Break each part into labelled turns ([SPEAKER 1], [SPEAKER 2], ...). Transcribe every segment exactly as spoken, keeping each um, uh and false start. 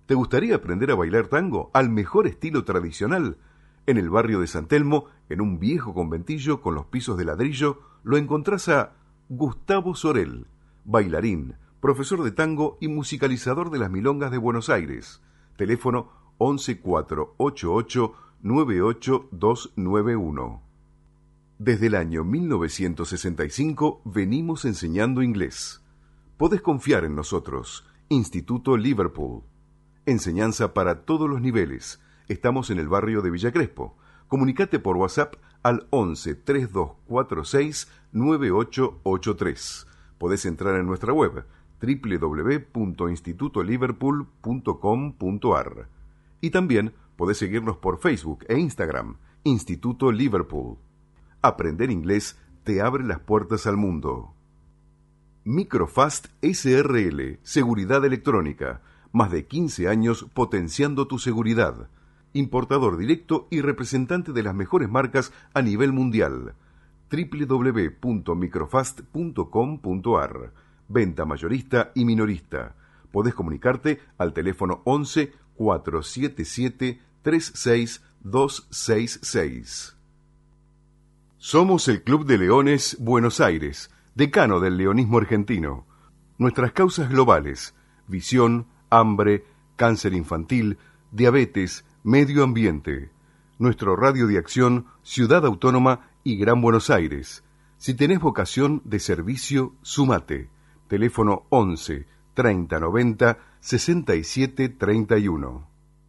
[SPEAKER 1] ¿Te gustaría aprender a bailar tango al mejor estilo tradicional? En el barrio de San Telmo, en un viejo conventillo con los pisos de ladrillo, lo encontrás a Gustavo Sorel, bailarín, profesor de tango y musicalizador de las milongas de Buenos Aires. Teléfono once cuatro ocho ocho nueve ocho dos nueve uno. Desde el año mil novecientos sesenta y cinco venimos enseñando inglés. Podés confiar en nosotros. Instituto Liverpool. Enseñanza para todos los niveles. Estamos en el barrio de Villa Crespo. Comunicate por WhatsApp al once treinta y dos cuarenta y seis nueve ocho ocho tres. Podés entrar en nuestra web doble u doble u doble u punto instituto liverpool punto com punto a r. Y también podés seguirnos por Facebook e Instagram, Instituto Liverpool. Aprender inglés te abre las puertas al mundo. Microfast S R L, Seguridad Electrónica. Más de quince años potenciando tu seguridad. Importador directo y representante de las mejores marcas a nivel mundial. doble u doble u doble u punto microfast punto com punto a r. Venta mayorista y minorista. Podés comunicarte al teléfono once cuatro siete siete tres seis dos seis seis. Somos el Club de Leones Buenos Aires, decano del leonismo argentino. Nuestras causas globales: visión, hambre, cáncer infantil, diabetes, medio ambiente. Nuestro radio de acción, Ciudad Autónoma y Gran Buenos Aires. Si tenés vocación de servicio, sumate. Teléfono once treinta noventa sesenta y siete treinta y uno.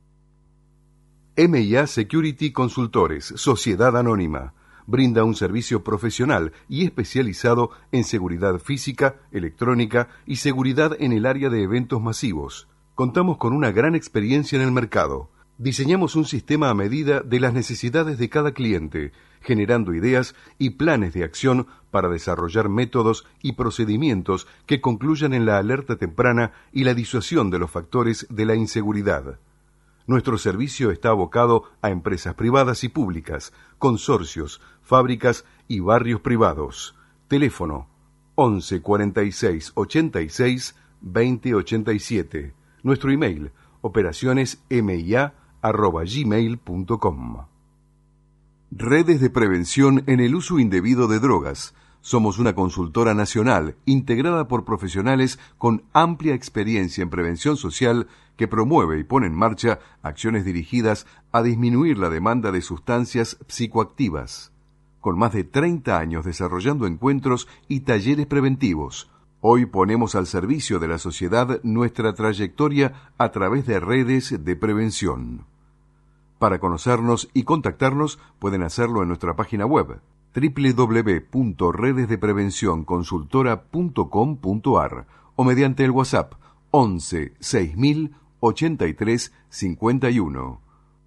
[SPEAKER 1] M y A Security Consultores, Sociedad Anónima. Brinda un servicio profesional y especializado en seguridad física, electrónica y seguridad en el área de eventos masivos. Contamos con una gran experiencia en el mercado. Diseñamos un sistema a medida de las necesidades de cada cliente, generando ideas y planes de acción para desarrollar métodos y procedimientos que concluyan en la alerta temprana y la disuasión de los factores de la inseguridad. Nuestro servicio está abocado a empresas privadas y públicas, consorcios, fábricas y barrios privados. Teléfono once cuarenta y seis ochenta y seis veinte ochenta y siete. Nuestro email operacionesmia arroba gmail punto com. Redes de prevención en el uso indebido de drogas. Somos una consultora nacional integrada por profesionales con amplia experiencia en prevención social que promueve y pone en marcha acciones dirigidas a disminuir la demanda de sustancias psicoactivas. Con más de treinta años desarrollando encuentros y talleres preventivos, hoy ponemos al servicio de la sociedad nuestra trayectoria a través de redes de prevención. Para conocernos y contactarnos pueden hacerlo en nuestra página web doble u doble u doble u punto redes de prevención consultora punto com punto a r o mediante el WhatsApp once seis mil ochenta y tres cincuenta y uno.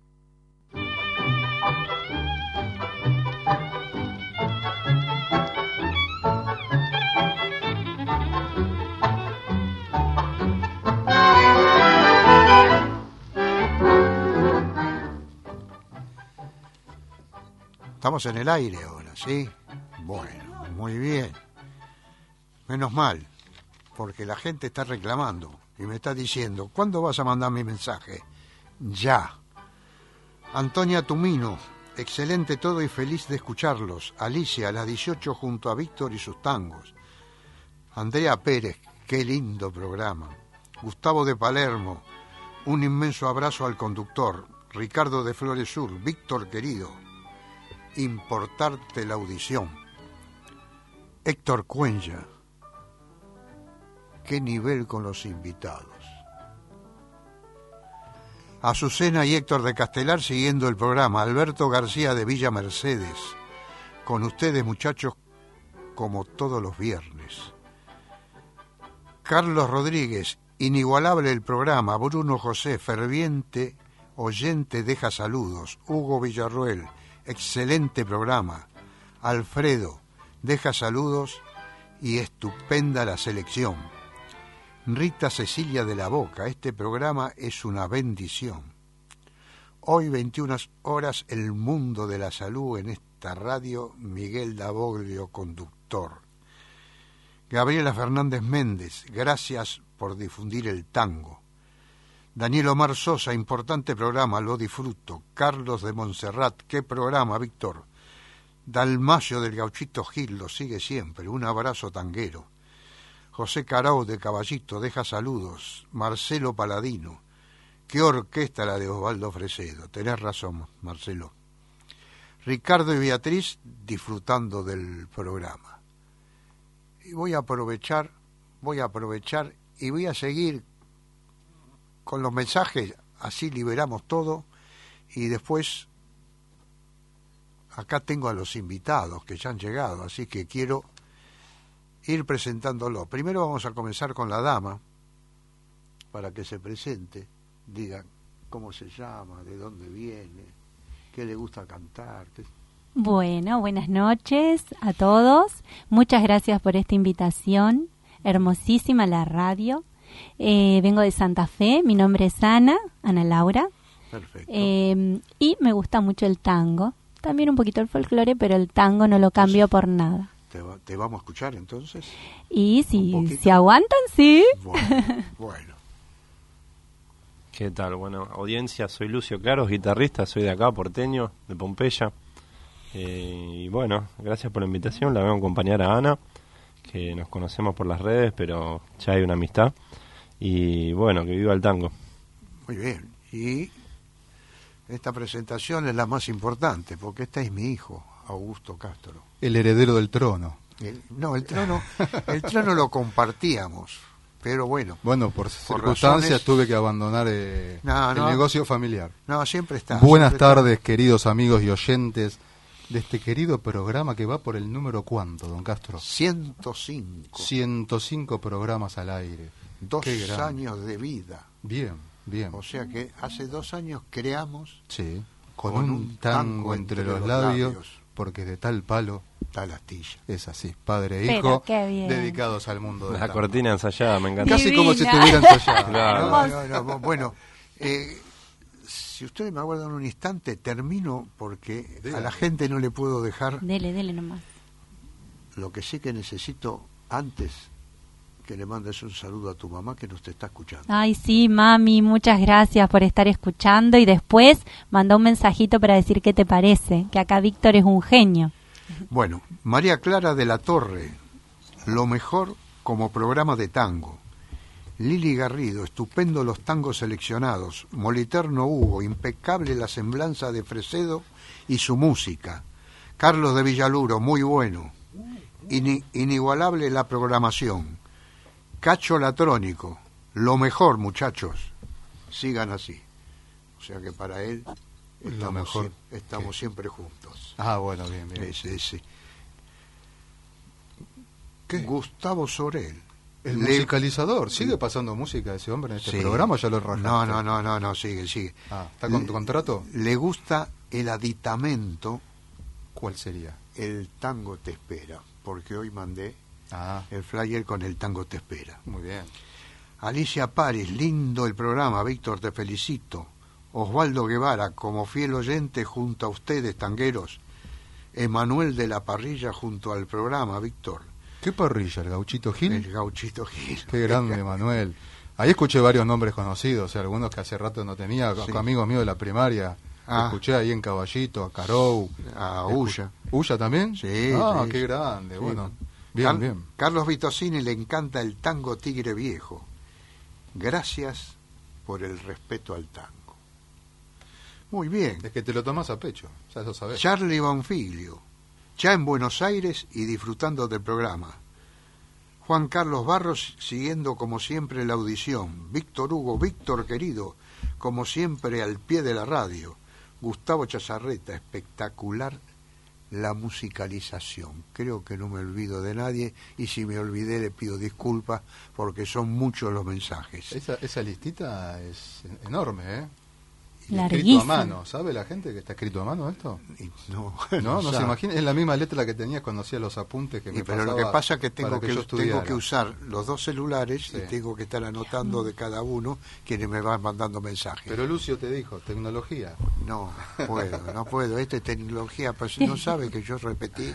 [SPEAKER 2] Estamos en el aire ahora, ¿sí? Bueno, muy bien. Menos mal, porque la gente está reclamando y me está diciendo, ¿cuándo vas a mandar mi mensaje? Ya. Antonia Tumino, excelente todo y feliz de escucharlos. Alicia, a las dieciocho junto a Víctor y sus tangos. Andrea Pérez, qué lindo programa. Gustavo de Palermo, un inmenso abrazo al conductor. Ricardo de Flores Sur, Víctor querido, importarte la audición. Héctor Cuenya, qué nivel con los invitados. Azucena y Héctor de Castelar siguiendo el programa. Alberto García de Villa Mercedes, con ustedes muchachos como todos los viernes. Carlos Rodríguez, inigualable el programa. Bruno José, ferviente oyente, deja saludos. Hugo Villarroel, excelente programa. Alfredo, deja saludos y estupenda la selección. Rita Cecilia de la Boca, este programa es una bendición. Hoy veintiuna horas, el mundo de la salud en esta radio. Miguel Daboglio, conductor. Gabriela Fernández Méndez, gracias por difundir el tango. Daniel Omar Sosa, importante programa, lo disfruto. Carlos de Montserrat, qué programa, Víctor. Dalmacio del Gauchito Gil, lo sigue siempre, un abrazo tanguero. José Carau de Caballito, deja saludos. Marcelo Paladino, qué orquesta la de Osvaldo Fresedo, tenés razón, Marcelo. Ricardo y Beatriz, disfrutando del programa. Y voy a aprovechar, voy a aprovechar y voy a seguir con los mensajes, así liberamos todo, y después acá tengo a los invitados que ya han llegado, así que quiero ir presentándolo. Primero vamos a comenzar con la dama, para que se presente, diga cómo se llama, de dónde viene, qué le gusta cantar. Qué...
[SPEAKER 3] Bueno, buenas noches a todos, muchas gracias por esta invitación, hermosísima la radio. Eh, vengo de Santa Fe, mi nombre es Ana, Ana Laura.
[SPEAKER 2] Perfecto.
[SPEAKER 3] Eh, y me gusta mucho el tango, también un poquito el folclore, pero el tango no lo cambio por nada.
[SPEAKER 2] ¿Te, va, te vamos a escuchar entonces?
[SPEAKER 3] Y si, si aguantan, sí.
[SPEAKER 2] Bueno, bueno.
[SPEAKER 4] ¿Qué tal? Bueno, audiencia, soy Lucio Claros, guitarrista, soy de acá, porteño, de Pompeya. Eh, y bueno, gracias por la invitación, la vengo a acompañar a Ana, que nos conocemos por las redes, pero ya hay una amistad. Y bueno, que viva el tango.
[SPEAKER 2] Muy bien. Y esta presentación es la más importante, porque este es mi hijo, Augusto Castro.
[SPEAKER 5] El heredero del trono.
[SPEAKER 2] El, no, el trono, el trono lo compartíamos, pero bueno.
[SPEAKER 5] Bueno, por, por circunstancias razones... tuve que abandonar eh,
[SPEAKER 2] no, no,
[SPEAKER 5] el negocio familiar.
[SPEAKER 2] No, siempre está.
[SPEAKER 5] Buenas
[SPEAKER 2] siempre
[SPEAKER 5] tardes,
[SPEAKER 2] está.
[SPEAKER 5] Queridos amigos y oyentes de este querido programa que va por el número ¿cuánto, don Castro?
[SPEAKER 2] ciento cinco.
[SPEAKER 5] ciento cinco programas al aire.
[SPEAKER 2] Dos años de vida.
[SPEAKER 5] Bien, bien.
[SPEAKER 2] O sea que hace dos años creamos...
[SPEAKER 5] Sí, con,
[SPEAKER 2] con
[SPEAKER 5] un,
[SPEAKER 2] un
[SPEAKER 5] tango,
[SPEAKER 2] tango
[SPEAKER 5] entre,
[SPEAKER 2] entre
[SPEAKER 5] los,
[SPEAKER 2] los
[SPEAKER 5] labios,
[SPEAKER 2] labios,
[SPEAKER 5] porque de tal palo...
[SPEAKER 2] tal astilla.
[SPEAKER 5] Es así, padre e
[SPEAKER 3] Pero
[SPEAKER 5] hijo,
[SPEAKER 3] qué bien.
[SPEAKER 5] dedicados al mundo del
[SPEAKER 4] La
[SPEAKER 5] tango.
[SPEAKER 4] cortina ensayada, me encanta.
[SPEAKER 5] Casi
[SPEAKER 3] Divina.
[SPEAKER 5] como si estuviera ensayado.
[SPEAKER 4] Claro.
[SPEAKER 2] No, no, no, bueno, eh, si ustedes me aguardan un instante, termino porque
[SPEAKER 5] Dígame.
[SPEAKER 2] a la gente no le puedo dejar.
[SPEAKER 3] Dele, dele nomás.
[SPEAKER 2] Lo que sí que necesito antes que le mandes un saludo a tu mamá que nos te está escuchando.
[SPEAKER 3] Ay, sí, mami, muchas gracias por estar escuchando. Y después manda un mensajito para decir qué te parece, que acá Víctor es un genio.
[SPEAKER 2] Bueno, María Clara de la Torre, lo mejor como programa de tango. Lili Garrido, estupendo los tangos seleccionados. Moliterno Hugo, impecable la semblanza de Fresedo y su música. Carlos de Villaluro, muy bueno. Ini- inigualable la programación. Cacho Latrónico, lo mejor, muchachos. Sigan así. O sea que para él estamos,
[SPEAKER 5] Lo mejor.
[SPEAKER 2] sie- estamos siempre juntos.
[SPEAKER 5] Ah, bueno, bien, bien.
[SPEAKER 2] Ese, ese.
[SPEAKER 5] ¿Qué?
[SPEAKER 2] Gustavo Sorel.
[SPEAKER 5] El
[SPEAKER 2] Le-
[SPEAKER 5] musicalizador, ¿sigue pasando música ese hombre en este
[SPEAKER 2] Sí.
[SPEAKER 5] programa? ¿Ya lo rajaste?
[SPEAKER 2] No, no, no, no, no, sigue, sigue.
[SPEAKER 5] Ah, ¿está con tu contrato?
[SPEAKER 2] Le gusta el aditamento,
[SPEAKER 5] ¿Cuál sería?
[SPEAKER 2] el tango te espera, porque hoy mandé
[SPEAKER 5] Ah,
[SPEAKER 2] el flyer con el tango te espera.
[SPEAKER 5] muy bien.
[SPEAKER 2] Alicia Paris, lindo el programa, Víctor, te felicito. Osvaldo Guevara, como fiel oyente junto a ustedes, tangueros. Emanuel de la Parrilla junto al programa, Víctor.
[SPEAKER 5] ¿Qué parrilla? ¿El Gauchito Gil?
[SPEAKER 2] El Gauchito Gil.
[SPEAKER 5] Qué grande, Manuel. Ahí escuché varios nombres conocidos, algunos que hace rato no tenía,
[SPEAKER 2] Sí.
[SPEAKER 5] amigos míos de la primaria.
[SPEAKER 2] Ah.
[SPEAKER 5] Escuché ahí en Caballito, a Carou.
[SPEAKER 2] A
[SPEAKER 5] Escu-
[SPEAKER 2] Ulla.
[SPEAKER 5] ¿Ulla también?
[SPEAKER 2] Sí,
[SPEAKER 5] Ah,
[SPEAKER 2] sí,
[SPEAKER 5] qué
[SPEAKER 2] sí.
[SPEAKER 5] grande,
[SPEAKER 2] Sí.
[SPEAKER 5] bueno. Bien,
[SPEAKER 2] Car-
[SPEAKER 5] bien.
[SPEAKER 2] Carlos Vitosini le encanta el tango Tigre Viejo. Gracias por el respeto al tango. Muy bien.
[SPEAKER 5] Es que te lo tomas a pecho, ya eso sabés.
[SPEAKER 2] Charlie Bonfiglio, ya en Buenos Aires y disfrutando del programa. Juan Carlos Barros siguiendo como siempre la audición. Víctor Hugo, Víctor querido, como siempre al pie de la radio. Gustavo Chazarreta, espectacular la musicalización. Creo que no me olvido de nadie y si me olvidé le pido disculpas porque son muchos los mensajes.
[SPEAKER 5] Esa, esa listita es enorme, ¿eh? Y
[SPEAKER 3] Larguísimo.
[SPEAKER 5] escrito a mano, ¿sabe la gente que está escrito a mano esto?
[SPEAKER 2] Y no,
[SPEAKER 5] No, no se
[SPEAKER 2] sabe.
[SPEAKER 5] imagina, es la misma letra que tenía cuando hacía los apuntes que
[SPEAKER 2] Y
[SPEAKER 5] me
[SPEAKER 2] pero lo
[SPEAKER 5] pasaba
[SPEAKER 2] que pasa es que tengo
[SPEAKER 5] para
[SPEAKER 2] que,
[SPEAKER 5] yo
[SPEAKER 2] tengo
[SPEAKER 5] estudiara.
[SPEAKER 2] que usar los dos celulares
[SPEAKER 5] Sí.
[SPEAKER 2] y tengo que estar anotando de cada uno quienes me van mandando mensajes.
[SPEAKER 5] Pero Lucio te dijo, tecnología.
[SPEAKER 2] No puedo, no puedo. Esta es tecnología, pues no sabe que yo repetí.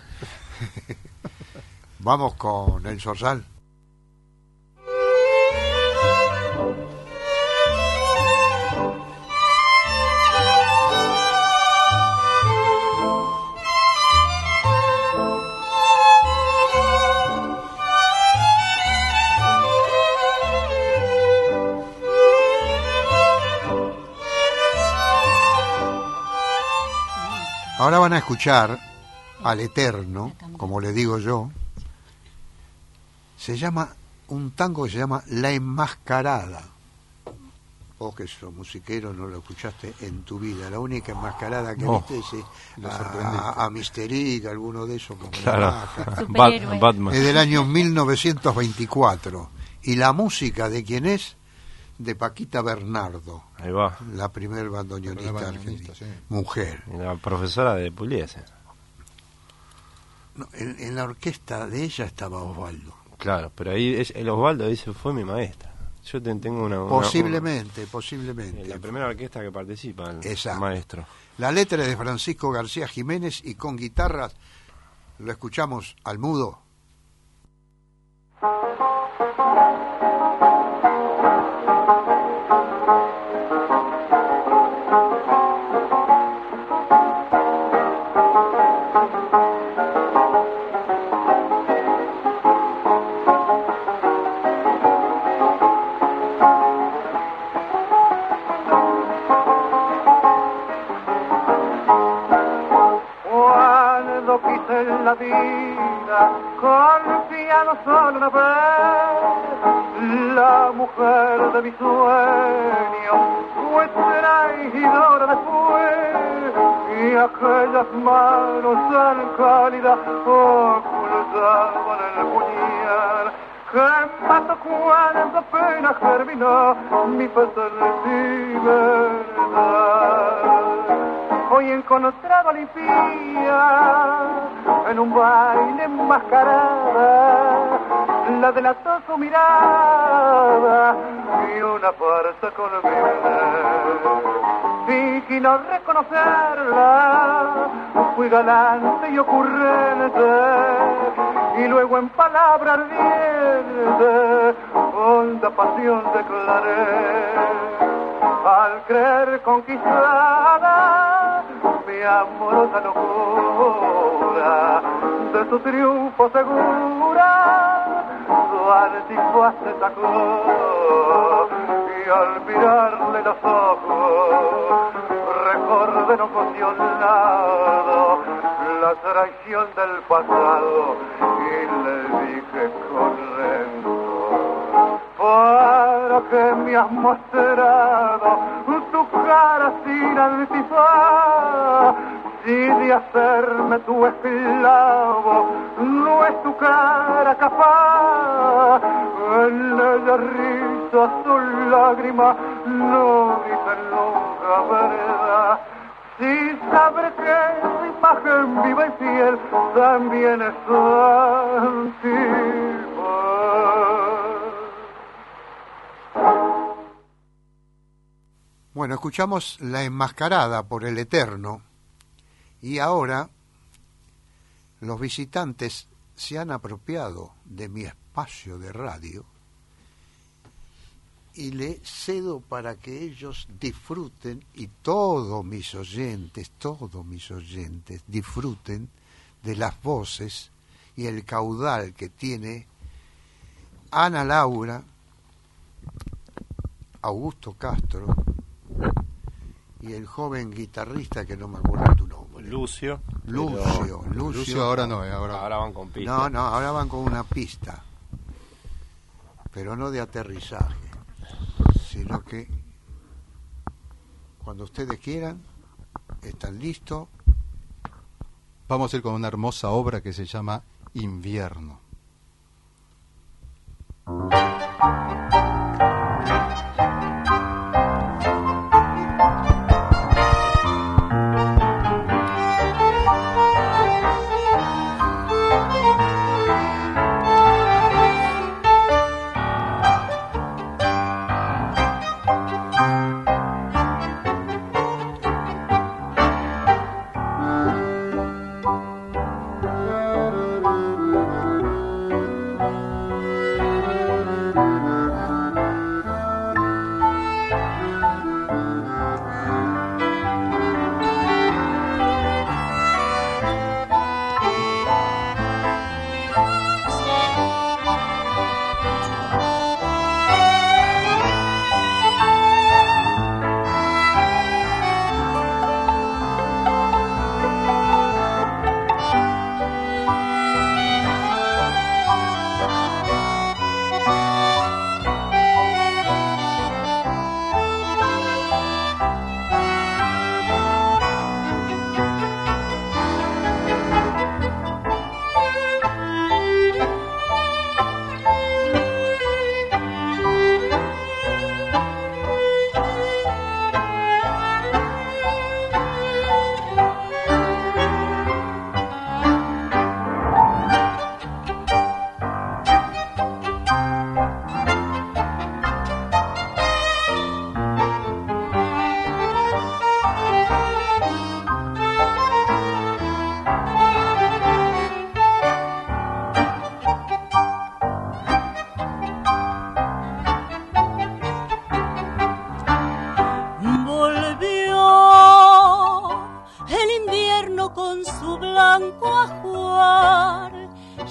[SPEAKER 2] Vamos con el Zorzal. Ahora van a escuchar al Eterno, como le digo yo. Se llama un tango que se llama La Enmascarada. Vos que sos musiquero no lo escuchaste en tu vida. La única enmascarada que
[SPEAKER 5] No,
[SPEAKER 2] viste es
[SPEAKER 5] lo
[SPEAKER 2] a,
[SPEAKER 5] sorprendiste.
[SPEAKER 2] a, a Mysteric, alguno de esos. Como
[SPEAKER 4] Claro.
[SPEAKER 2] la vaca.
[SPEAKER 3] Superhéroe.
[SPEAKER 4] Bat- Batman.
[SPEAKER 2] Es del año mil novecientos veinticuatro. Y la música de quién es, de Paquita Bernardo,
[SPEAKER 4] Ahí va.
[SPEAKER 2] la primer bandoneonista
[SPEAKER 5] La primer bandoneonista,
[SPEAKER 2] argentina.
[SPEAKER 5] sí.
[SPEAKER 2] Mujer.
[SPEAKER 4] Y la profesora de Pugliese.
[SPEAKER 2] No, en, en la orquesta de ella estaba Osvaldo.
[SPEAKER 4] Claro, pero ahí es- el Osvaldo dice fue mi maestra. Yo te- tengo una... una-
[SPEAKER 2] Posiblemente,
[SPEAKER 4] una-
[SPEAKER 2] posiblemente.
[SPEAKER 4] la primera orquesta que participa, el
[SPEAKER 2] Exacto.
[SPEAKER 4] maestro.
[SPEAKER 2] La letra es de Francisco García Jiménez y con guitarras lo escuchamos al mudo.
[SPEAKER 6] Cuando quise en la vida, confiado solo una vez, la mujer de mi sueño fue traidora después, y aquellas manos tan cálidas ocultaban el puñal que mató cuando apenas germinó mi pesar de libertad. Hoy he encontrado a la impía en un baile enmascarada, la delató su mirada y una farsa con mi fingí no reconocerla, fui galante y ocurrente, y luego en palabra ardiente, honda pasión declaré, al creer conquistada mi amorosa locura, de su triunfo segura, su antigua se sacó, y al mirarle los ojos, recordé no condicionado la traición del pasado, y le dije con rencor, para que me has mostrado tu cara sin antifaz, si de hacerme tu esclavo no es tu cara capaz, en ella risa su lágrima no dicen nunca verdad. Si sabré que su imagen viva y fiel también es antigua.
[SPEAKER 2] Bueno, escuchamos La Enmascarada por el Eterno y ahora los visitantes se han apropiado de mi espacio de radio y le cedo para que ellos disfruten, y todos mis oyentes, todos mis oyentes disfruten de las voces y el caudal que tiene Ana Laura, Augusto Castro y el joven guitarrista que no me acuerdo tu nombre.
[SPEAKER 4] Lucio.
[SPEAKER 2] Lucio,
[SPEAKER 4] pero-
[SPEAKER 2] Lucio.
[SPEAKER 5] Lucio ahora no, eh, ahora,
[SPEAKER 4] Ahora van con pista.
[SPEAKER 2] No, no, ahora van con una pista, pero no de aterrizaje, sino que cuando ustedes quieran, están listos.
[SPEAKER 5] vamos a ir con una hermosa obra que se llama Invierno.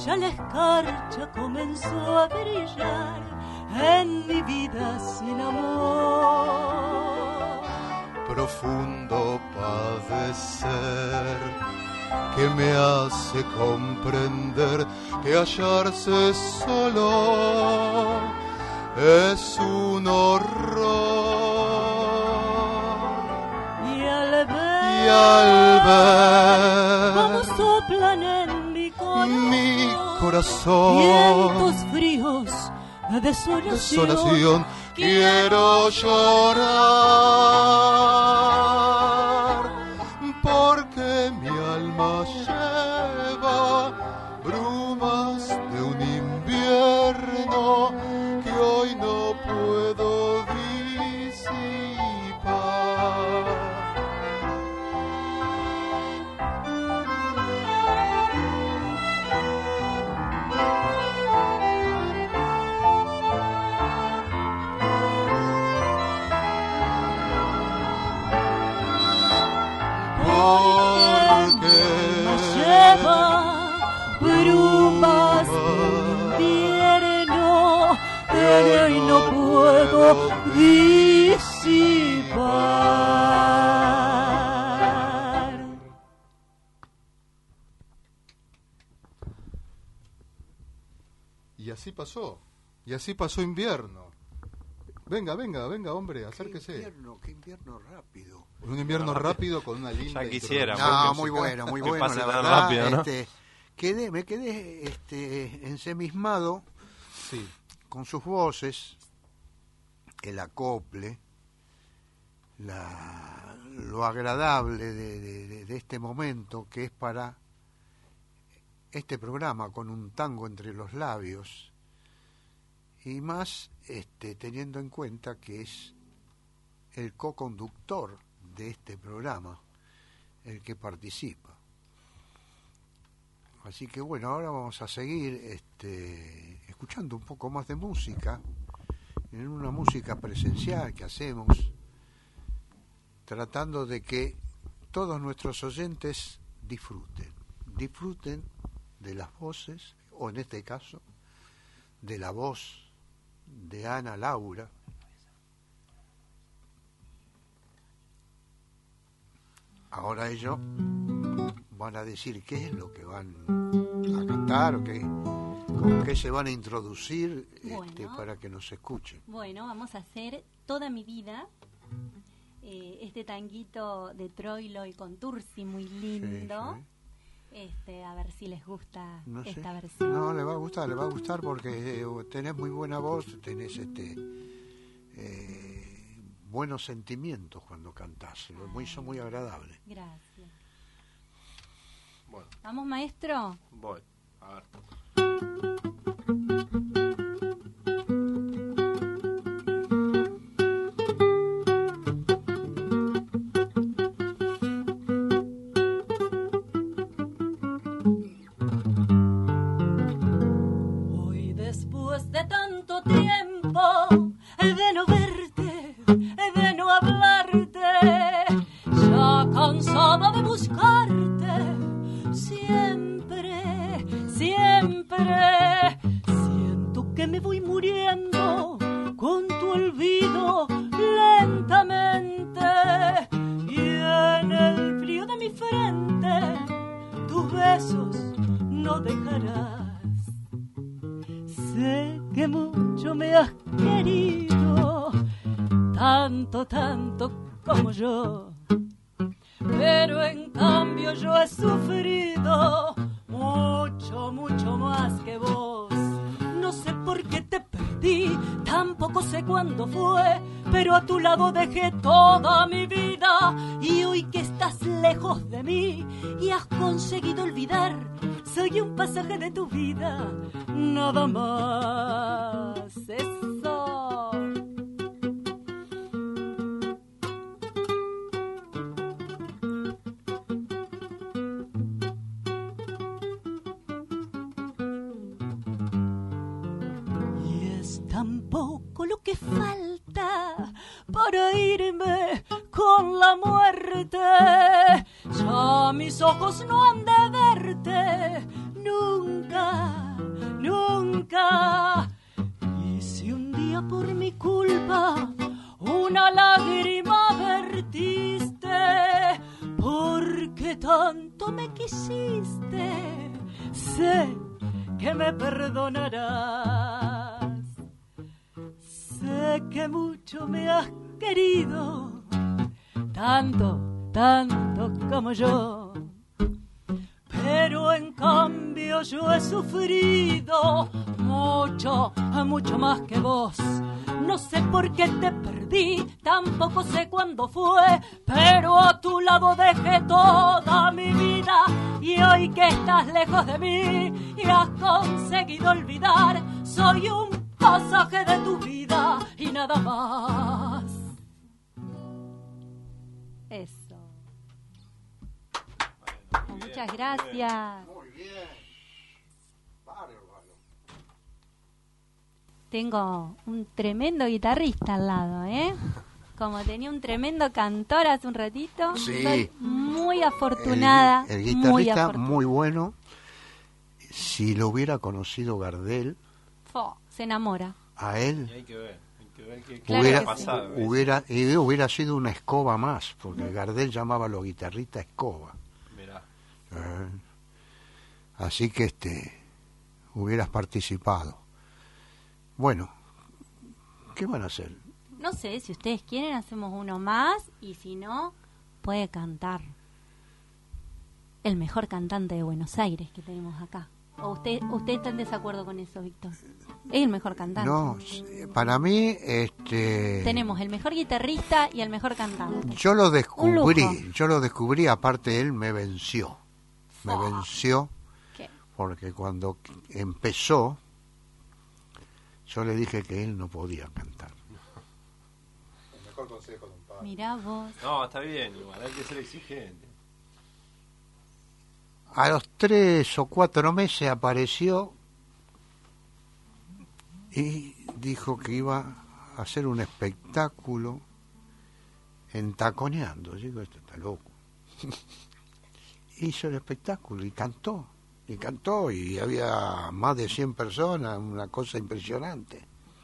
[SPEAKER 7] ya la escarcha comenzó a brillar en mi vida sin amor.
[SPEAKER 5] Profundo padecer que me hace comprender que hallarse solo es un horror.
[SPEAKER 7] Y al ver,
[SPEAKER 5] y al ver
[SPEAKER 7] cómo soplan en mi corazón,
[SPEAKER 5] mi corazón
[SPEAKER 7] vientos fríos de desolación,
[SPEAKER 5] desolación, quiero llorar, porque mi alma lleva brumas de un invierno que hoy no puedo disipar. Porque
[SPEAKER 7] nos lleva brumas de invierno que hoy no puedo disipar.
[SPEAKER 5] Y así pasó, y así pasó invierno. Venga, venga, venga, hombre, acérquese.
[SPEAKER 2] Qué invierno, qué invierno rápido.
[SPEAKER 5] Un invierno rápido con una linda
[SPEAKER 4] Ya quisiera.
[SPEAKER 5] introducción
[SPEAKER 2] No,
[SPEAKER 5] musical.
[SPEAKER 2] muy bueno, muy
[SPEAKER 4] Que
[SPEAKER 2] bueno,
[SPEAKER 4] pase
[SPEAKER 2] la
[SPEAKER 4] tan
[SPEAKER 2] verdad.
[SPEAKER 4] rápido, ¿no?
[SPEAKER 2] este, quedé, me quedé este, ensemismado
[SPEAKER 5] Sí,
[SPEAKER 2] con sus voces, el acople, la, lo agradable de, de, de este momento que es para este programa con un tango entre los labios y más este, teniendo en cuenta que es el co-conductor de este programa el que participa. Así que bueno, ahora vamos a seguir este, escuchando un poco más de música, en una música presencial que hacemos, tratando de que todos nuestros oyentes disfruten, disfruten de las voces, o en este caso, de la voz de Ana Laura. Ahora ellos van a decir qué es lo que van a cantar o qué, con qué se van a introducir
[SPEAKER 3] Bueno.
[SPEAKER 2] este, para que nos escuchen.
[SPEAKER 3] Bueno, vamos a hacer Toda mi vida, eh, este tanguito de Troilo y Contursi, muy lindo.
[SPEAKER 2] Sí, sí.
[SPEAKER 3] Este, a ver si les gusta
[SPEAKER 2] No sé.
[SPEAKER 3] esta versión.
[SPEAKER 2] No, le va a gustar, le va a gustar porque eh, tenés muy buena voz, tenés este eh, buenos sentimientos cuando cantás, lo muy, son muy agradables.
[SPEAKER 3] Gracias.
[SPEAKER 4] Bueno,
[SPEAKER 3] ¿Vamos, maestro?
[SPEAKER 4] voy. A ver.
[SPEAKER 7] Hoy después de tanto tiempo de no verte, de no hablarte, ya cansada de buscarte, siempre, siempre siento que me voy muriendo con tu olvido lentamente, y en el frío de mi frente tus besos no dejarás. Sé que mucho me has querido, tanto, tanto como yo, pero en cambio yo he sufrido mucho, mucho más que vos. No sé por qué te perdí, tampoco sé cuándo fue, pero a tu lado dejé toda mi vida, y hoy que estás lejos de mí y has conseguido olvidar, soy un pasaje de tu vida, nada más. Eso. Y es tan poco lo que falta para reírme con la muerte. Ya mis ojos no han de verte nunca, nunca. Y si un día por mi culpa una lágrima vertiste, porque tanto me quisiste, sé que me perdonarás. Sé que mucho me has querido, tanto, tanto como yo. Pero en cambio yo he sufrido mucho, mucho más que vos. No sé por qué te perdí, tampoco sé cuándo fue, pero a tu lado dejé toda mi vida. Y hoy que estás lejos de mí y has conseguido olvidar, soy un pasaje de tu vida y nada más.
[SPEAKER 3] Eso. Muchas gracias.
[SPEAKER 2] Muy bien. Bárbaro.
[SPEAKER 3] Tengo un tremendo guitarrista al lado, ¿eh? Como tenía un tremendo cantor hace un ratito.
[SPEAKER 2] Sí.
[SPEAKER 3] Soy muy afortunada.
[SPEAKER 2] El, el
[SPEAKER 3] muy
[SPEAKER 2] guitarrista
[SPEAKER 3] afortunada.
[SPEAKER 2] muy bueno. Si lo hubiera conocido Gardel,
[SPEAKER 3] Fo, se enamora.
[SPEAKER 2] a él
[SPEAKER 4] Y hay que ver, hay que ver qué, qué
[SPEAKER 3] Claro
[SPEAKER 2] hubiera,
[SPEAKER 3] que sí.
[SPEAKER 4] pasado.
[SPEAKER 2] hubiera, y hubiera sido una escoba más, porque Gardel llamaba a los guitarristas escoba.
[SPEAKER 4] Mirá.
[SPEAKER 2] Eh, Así que este hubieras participado. Bueno, ¿qué van a hacer?
[SPEAKER 3] No sé, si ustedes quieren hacemos uno más y si no, puede cantar el mejor cantante de Buenos Aires que tenemos acá. ¿O usted, usted está en desacuerdo con eso, Víctor? Es el mejor cantante.
[SPEAKER 2] No, para mí, este,
[SPEAKER 3] Tenemos el mejor guitarrista y el mejor cantante.
[SPEAKER 2] yo lo
[SPEAKER 3] Un
[SPEAKER 2] descubrí,
[SPEAKER 3] lujo.
[SPEAKER 2] yo lo descubrí, aparte él me venció, me
[SPEAKER 3] Ah.
[SPEAKER 2] venció,
[SPEAKER 3] ¿Qué?
[SPEAKER 2] porque cuando empezó, yo le dije que él no podía cantar.
[SPEAKER 5] El mejor consejo de un padre.
[SPEAKER 3] Mirá vos.
[SPEAKER 4] No, está bien, igual hay que ser exigente.
[SPEAKER 2] A los tres o cuatro meses apareció y dijo que iba a hacer un espectáculo entaconeando. Digo, esto está loco. Hizo el espectáculo y cantó, y cantó, y había más de cien personas, una cosa impresionante.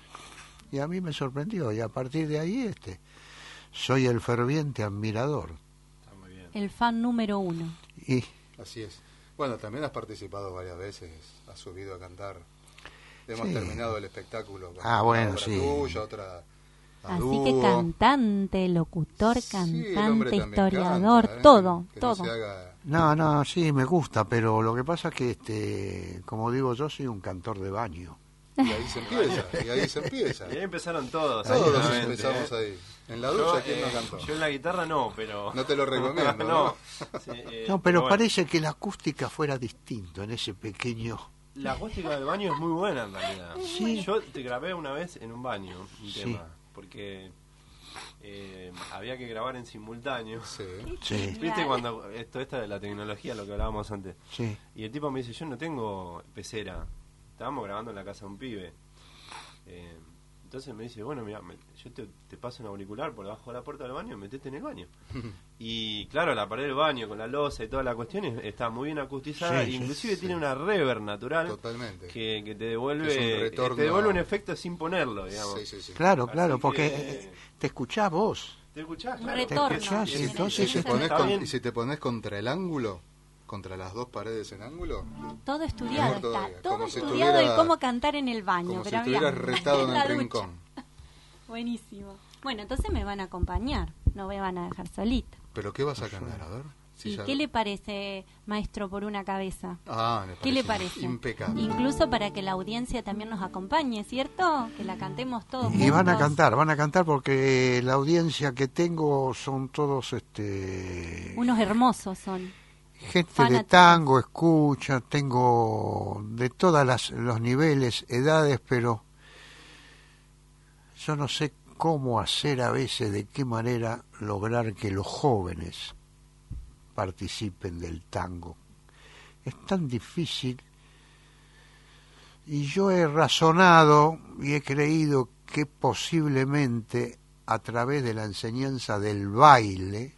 [SPEAKER 2] Y a mí me sorprendió, y a partir de ahí este soy el ferviente admirador.
[SPEAKER 4] Está muy bien.
[SPEAKER 3] El fan número uno.
[SPEAKER 2] Y
[SPEAKER 5] Así es. Bueno, también has participado varias veces, has subido a cantar. Hemos
[SPEAKER 2] Sí.
[SPEAKER 5] terminado el espectáculo con
[SPEAKER 2] Ah,
[SPEAKER 5] una
[SPEAKER 2] bueno,
[SPEAKER 5] obra
[SPEAKER 2] sí.
[SPEAKER 5] tuya, otra a
[SPEAKER 3] Así
[SPEAKER 5] dúo.
[SPEAKER 3] que cantante, locutor,
[SPEAKER 5] Sí, el hombre
[SPEAKER 3] cantante,
[SPEAKER 5] también
[SPEAKER 3] historiador,
[SPEAKER 5] canta, ¿eh?
[SPEAKER 3] todo,
[SPEAKER 5] Que no
[SPEAKER 3] todo.
[SPEAKER 5] se haga-
[SPEAKER 2] no, no, sí, me gusta, pero lo que pasa es que, este, como digo, yo soy un cantor de baño.
[SPEAKER 5] Y ahí se empieza, y ahí se empieza.
[SPEAKER 4] Y ahí empezaron todos.
[SPEAKER 5] Todos
[SPEAKER 4] seguramente,
[SPEAKER 5] empezamos
[SPEAKER 4] ¿eh?
[SPEAKER 5] ahí. En la
[SPEAKER 4] Yo,
[SPEAKER 5] ducha, ¿quién
[SPEAKER 4] eh,
[SPEAKER 5] no cantó?
[SPEAKER 4] yo en la guitarra no, pero...
[SPEAKER 5] No te lo recomiendo,
[SPEAKER 4] no.
[SPEAKER 5] ¿no?
[SPEAKER 4] Sí, eh,
[SPEAKER 2] No, pero
[SPEAKER 4] bueno,
[SPEAKER 2] parece que la acústica fuera distinto en ese pequeño...
[SPEAKER 4] La acústica del baño es muy buena en realidad.
[SPEAKER 2] Sí.
[SPEAKER 4] Yo te grabé una vez en un baño un
[SPEAKER 2] Sí.
[SPEAKER 4] tema, porque eh, había que grabar en simultáneo.
[SPEAKER 5] Sí.
[SPEAKER 2] Sí,
[SPEAKER 4] ¿Viste cuando esto esta de la tecnología, lo que hablábamos antes?
[SPEAKER 2] sí.
[SPEAKER 4] Y el tipo me dice, yo no tengo pecera. Estábamos grabando en la casa de un pibe. Eh, entonces me dice, bueno, mira, me- yo te, te paso un auricular por debajo de la puerta del baño y metete en el baño. Y claro, la pared del baño con la losa y toda la cuestión es- está muy bien acustizada.
[SPEAKER 2] Sí, sí,
[SPEAKER 4] inclusive
[SPEAKER 5] sí.
[SPEAKER 4] tiene una reverb natural
[SPEAKER 5] Totalmente.
[SPEAKER 4] que, que te devuelve
[SPEAKER 5] Es un retorno.
[SPEAKER 4] te devuelve un efecto sin ponerlo, digamos.
[SPEAKER 5] Sí, sí, sí.
[SPEAKER 2] Claro,
[SPEAKER 4] Así
[SPEAKER 2] claro,
[SPEAKER 4] que-
[SPEAKER 2] porque eh, te escuchás vos.
[SPEAKER 4] ¿Te escuchás?
[SPEAKER 3] Un
[SPEAKER 4] Claro.
[SPEAKER 3] retorno.
[SPEAKER 2] Te escuchás,
[SPEAKER 3] Sí,
[SPEAKER 2] y entonces
[SPEAKER 5] Y si,
[SPEAKER 2] este,
[SPEAKER 5] pones
[SPEAKER 4] Está
[SPEAKER 5] con-
[SPEAKER 4] bien.
[SPEAKER 5] y si te pones contra el ángulo, contra las dos paredes en ángulo,
[SPEAKER 3] Todo estudiado
[SPEAKER 5] Mejor todavía,
[SPEAKER 3] está, todo
[SPEAKER 5] como si
[SPEAKER 3] estudiado
[SPEAKER 5] estuviera-
[SPEAKER 3] de cómo cantar en el baño.
[SPEAKER 5] como si
[SPEAKER 3] pero había-
[SPEAKER 5] estuvieras retado en
[SPEAKER 3] la
[SPEAKER 5] el
[SPEAKER 3] ducha.
[SPEAKER 5] rincón.
[SPEAKER 3] Buenísimo. Bueno, entonces me van a acompañar, no me van a dejar solita.
[SPEAKER 5] ¿Pero qué vas a cantar? A ver. si
[SPEAKER 3] ¿Y
[SPEAKER 5] ya-
[SPEAKER 3] qué le parece, maestro, por una cabeza?
[SPEAKER 5] Ah, me
[SPEAKER 3] ¿Qué le parece?
[SPEAKER 5] Impecable.
[SPEAKER 3] Incluso para que la audiencia también nos acompañe, ¿cierto? Que la cantemos todos
[SPEAKER 2] Y van a
[SPEAKER 3] juntos.
[SPEAKER 2] cantar, van a cantar porque la audiencia que tengo son todos este
[SPEAKER 3] Unos hermosos son.
[SPEAKER 2] gente de
[SPEAKER 3] fanáticos.
[SPEAKER 2] tango, escucha, tengo de todos los niveles, edades, pero yo no sé cómo hacer a veces, de qué manera lograr que los jóvenes participen del tango. Es tan difícil y yo he razonado y he creído que posiblemente a través de la enseñanza del baile,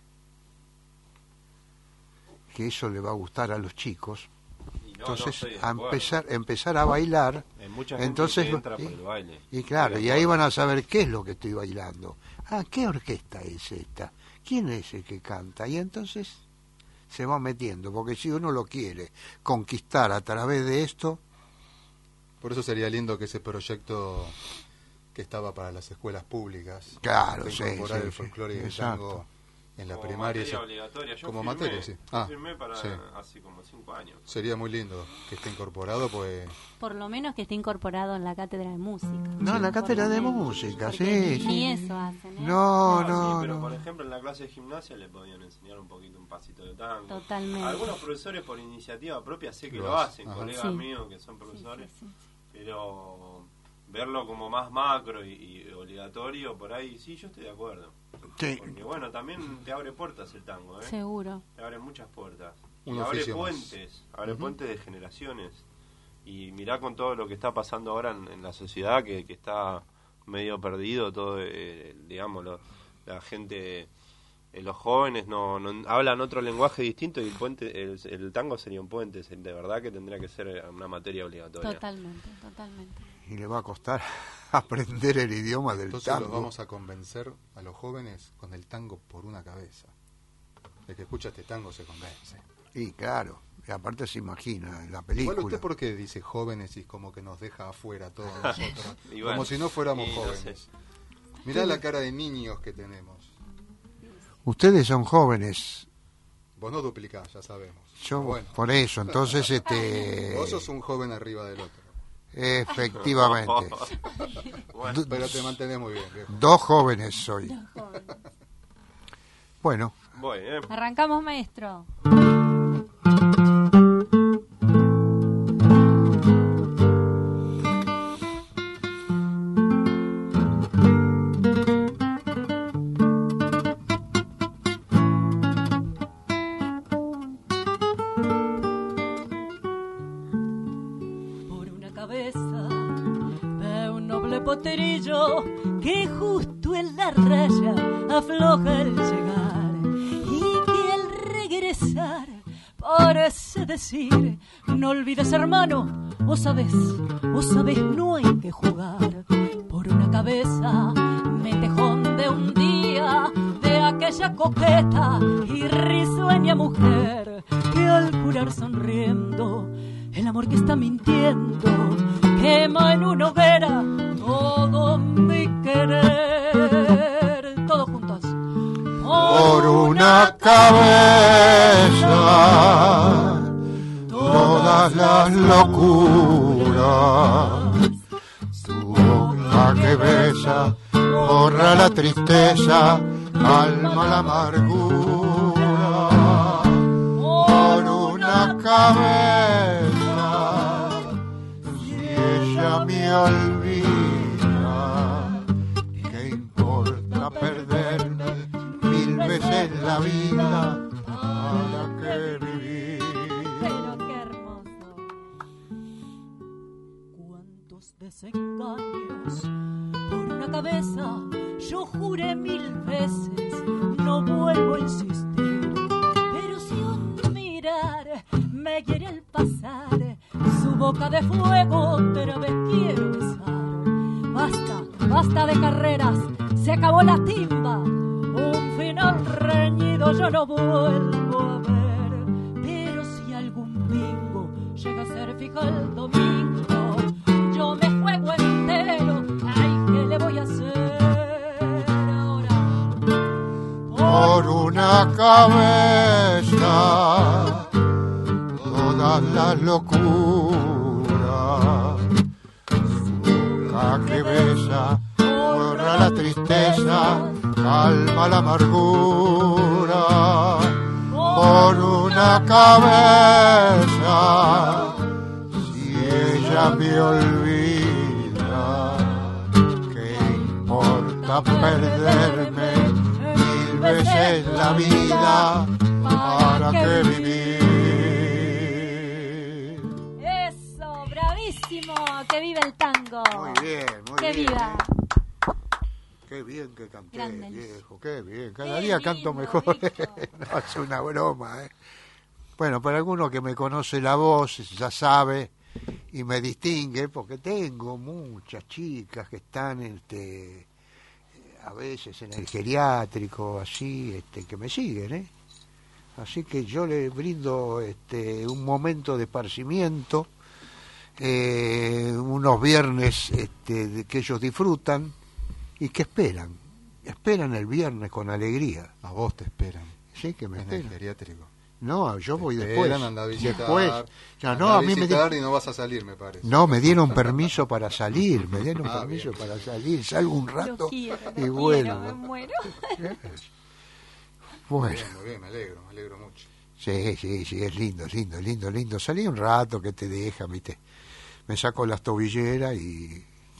[SPEAKER 2] que eso le va a gustar a los chicos.
[SPEAKER 4] Y no,
[SPEAKER 2] Entonces,
[SPEAKER 4] no estoy de
[SPEAKER 2] a
[SPEAKER 4] acuerdo.
[SPEAKER 2] empezar, empezar a bailar.
[SPEAKER 4] Hay mucha gente
[SPEAKER 2] Entonces,
[SPEAKER 4] que entra
[SPEAKER 2] y,
[SPEAKER 4] por el baile.
[SPEAKER 2] y claro,
[SPEAKER 4] Estoy
[SPEAKER 2] y
[SPEAKER 4] de
[SPEAKER 2] ahí
[SPEAKER 4] acuerdo.
[SPEAKER 2] van a saber qué es lo que estoy bailando. Ah, ¿qué orquesta es esta? ¿Quién es el que canta? Y entonces se va metiendo, porque si uno lo quiere conquistar a través de esto,
[SPEAKER 5] Por eso sería lindo que ese proyecto que estaba para las escuelas públicas,
[SPEAKER 2] Claro,
[SPEAKER 5] de
[SPEAKER 2] sí,
[SPEAKER 5] incorporar
[SPEAKER 2] sí,
[SPEAKER 5] el
[SPEAKER 2] sí,
[SPEAKER 5] folclore y el
[SPEAKER 2] exacto.
[SPEAKER 5] tango en la
[SPEAKER 4] Como
[SPEAKER 5] primaria,
[SPEAKER 4] materia
[SPEAKER 5] se-
[SPEAKER 4] obligatoria. Yo
[SPEAKER 5] como
[SPEAKER 4] firmé,
[SPEAKER 5] materia, sí.
[SPEAKER 4] yo
[SPEAKER 5] Ah,
[SPEAKER 4] firmé para
[SPEAKER 5] sí.
[SPEAKER 4] hace como cinco años.
[SPEAKER 5] Sería muy lindo que esté incorporado, pues
[SPEAKER 3] Por lo menos que esté incorporado en la cátedra de música.
[SPEAKER 2] no, en la cátedra de
[SPEAKER 3] Por lo menos,
[SPEAKER 2] música,
[SPEAKER 3] porque
[SPEAKER 2] sí,
[SPEAKER 3] Ni
[SPEAKER 2] sí.
[SPEAKER 3] eso hacen, ¿eh?
[SPEAKER 2] No,
[SPEAKER 4] No,
[SPEAKER 2] no,
[SPEAKER 4] sí, pero
[SPEAKER 2] no.
[SPEAKER 4] por ejemplo en la clase de gimnasia le podían enseñar un poquito un pasito de tango.
[SPEAKER 3] Totalmente.
[SPEAKER 4] Algunos profesores por iniciativa propia sé que
[SPEAKER 5] Lo
[SPEAKER 4] lo,
[SPEAKER 5] hacen,
[SPEAKER 4] hacen,
[SPEAKER 5] ajá.
[SPEAKER 4] colegas
[SPEAKER 3] Sí.
[SPEAKER 4] míos que son
[SPEAKER 3] Sí,
[SPEAKER 4] profesores,
[SPEAKER 3] sí, sí.
[SPEAKER 4] pero verlo como más macro y, y obligatorio por ahí, sí, yo estoy de acuerdo.
[SPEAKER 2] Sí.
[SPEAKER 4] Porque bueno, también te abre puertas el tango, ¿eh?
[SPEAKER 3] Seguro.
[SPEAKER 4] Te abre muchas puertas.
[SPEAKER 5] Un
[SPEAKER 4] y abre
[SPEAKER 5] oficio más.
[SPEAKER 4] puentes, abre
[SPEAKER 5] Ujú.
[SPEAKER 4] puentes de generaciones. Y mirá con todo lo que está pasando ahora en, en la sociedad, que, que está medio perdido, todo, eh, digamos, lo- la gente, eh, los jóvenes no, no hablan otro lenguaje distinto y el puente, el, el tango sería un puente, se- de verdad que tendría que ser una materia obligatoria.
[SPEAKER 3] Totalmente, totalmente.
[SPEAKER 2] Y le va a costar aprender el idioma del
[SPEAKER 5] entonces los
[SPEAKER 2] tango.
[SPEAKER 5] vamos a convencer a los jóvenes con el tango por una cabeza. El que escucha este tango se convence.
[SPEAKER 2] Y claro, y aparte se imagina en la
[SPEAKER 5] Igual
[SPEAKER 2] película.
[SPEAKER 5] usted porque dice jóvenes y como que nos deja afuera a todos nosotros,
[SPEAKER 4] Y bueno,
[SPEAKER 5] como si no fuéramos
[SPEAKER 4] y no
[SPEAKER 5] jóvenes.
[SPEAKER 4] sé.
[SPEAKER 5] Mirá la cara de niños que tenemos.
[SPEAKER 2] Ustedes son jóvenes,
[SPEAKER 5] Vos no duplicás, ya sabemos.
[SPEAKER 2] yo
[SPEAKER 5] Bueno,
[SPEAKER 2] por eso, entonces este
[SPEAKER 5] vos sos un joven arriba del otro.
[SPEAKER 2] efectivamente.
[SPEAKER 4] Bueno,
[SPEAKER 2] Do-
[SPEAKER 5] Pero te mantenés muy bien, viejo.
[SPEAKER 2] Dos jóvenes soy. Bueno,
[SPEAKER 4] voy, ¿eh?
[SPEAKER 3] Arrancamos, maestro.
[SPEAKER 7] Por una cabeza de un noble potrillo que justo en la raya afloja el llegar y que al regresar parece decir: no olvides, hermano, vos sabés, vos sabés, no hay que jugar. Por una cabeza metejón de un día de aquella coqueta y risueña mujer que al jurar sonriendo el amor que está mintiendo quema en una hoguera todo mi querer. Todos juntos.
[SPEAKER 2] por una cabeza todas las locuras, tu boca que besa borra la tristeza, calma la amargura. Por una cabeza, si ella me olvida, ¿qué importa perderme mil veces la vida? ¿Para qué vivir?
[SPEAKER 3] Pero qué hermoso.
[SPEAKER 7] Cuántos desengaños por una cabeza yo juré mil veces, no vuelvo a insistir. Pero si un mirar me hiere al pasar, su boca de fuego otra vez quiero besar. Basta, basta de carreras, se acabó la timba. Un final reñido yo no vuelvo a ver. Pero si algún bingo llega a ser fija el domingo, yo me juego entero. Ay, ¿qué le voy a hacer ahora?
[SPEAKER 2] Por una cabeza todas las locuras, su boca que besa borra la tristeza, calma la amargura. Por una cabeza, si ella me olvida, ¿qué importa perderme mil veces la vida? ¿Para qué vivir?
[SPEAKER 3] Eso, bravísimo. Que viva el tango.
[SPEAKER 2] Muy bien, muy
[SPEAKER 3] Que
[SPEAKER 2] bien.
[SPEAKER 3] viva.
[SPEAKER 2] Qué bien que canté,
[SPEAKER 3] Grande,
[SPEAKER 2] viejo, qué bien. Cada
[SPEAKER 3] Qué
[SPEAKER 2] día
[SPEAKER 3] lindo,
[SPEAKER 2] canto mejor.
[SPEAKER 3] Víctor.
[SPEAKER 2] No, es una broma, ¿eh? Bueno, para alguno que me conoce la voz, ya sabe y me distingue, porque tengo muchas chicas que están este, a veces en el geriátrico, así, este, que me siguen, ¿eh? Así que yo les brindo este, un momento de esparcimiento, eh, unos viernes este, de que ellos disfrutan y que esperan, esperan el viernes con alegría.
[SPEAKER 5] A vos te esperan.
[SPEAKER 2] Sí, que me
[SPEAKER 5] en
[SPEAKER 2] esperan.
[SPEAKER 5] el geriátrico.
[SPEAKER 2] No, yo
[SPEAKER 5] Te
[SPEAKER 2] voy
[SPEAKER 5] esperan,
[SPEAKER 2] después.
[SPEAKER 5] anda a visitar,
[SPEAKER 2] Después. Ya,
[SPEAKER 5] anda
[SPEAKER 2] no,
[SPEAKER 5] a
[SPEAKER 2] a mí me di-
[SPEAKER 5] visitar y no vas a salir, me parece.
[SPEAKER 2] No, me dieron permiso para salir, me dieron
[SPEAKER 5] Ah,
[SPEAKER 2] permiso
[SPEAKER 5] bien.
[SPEAKER 2] para salir, salgo un
[SPEAKER 3] Lo
[SPEAKER 2] rato
[SPEAKER 3] quiero, lo
[SPEAKER 2] y
[SPEAKER 3] quiero,
[SPEAKER 2] vuelvo.
[SPEAKER 3] me muero.
[SPEAKER 5] Muy
[SPEAKER 2] Bueno,
[SPEAKER 5] bien, muy bien, me alegro, me alegro mucho.
[SPEAKER 2] sí, sí, sí, es lindo, lindo, lindo, lindo. Salí un rato que te deja, ¿viste? Me saco las tobilleras y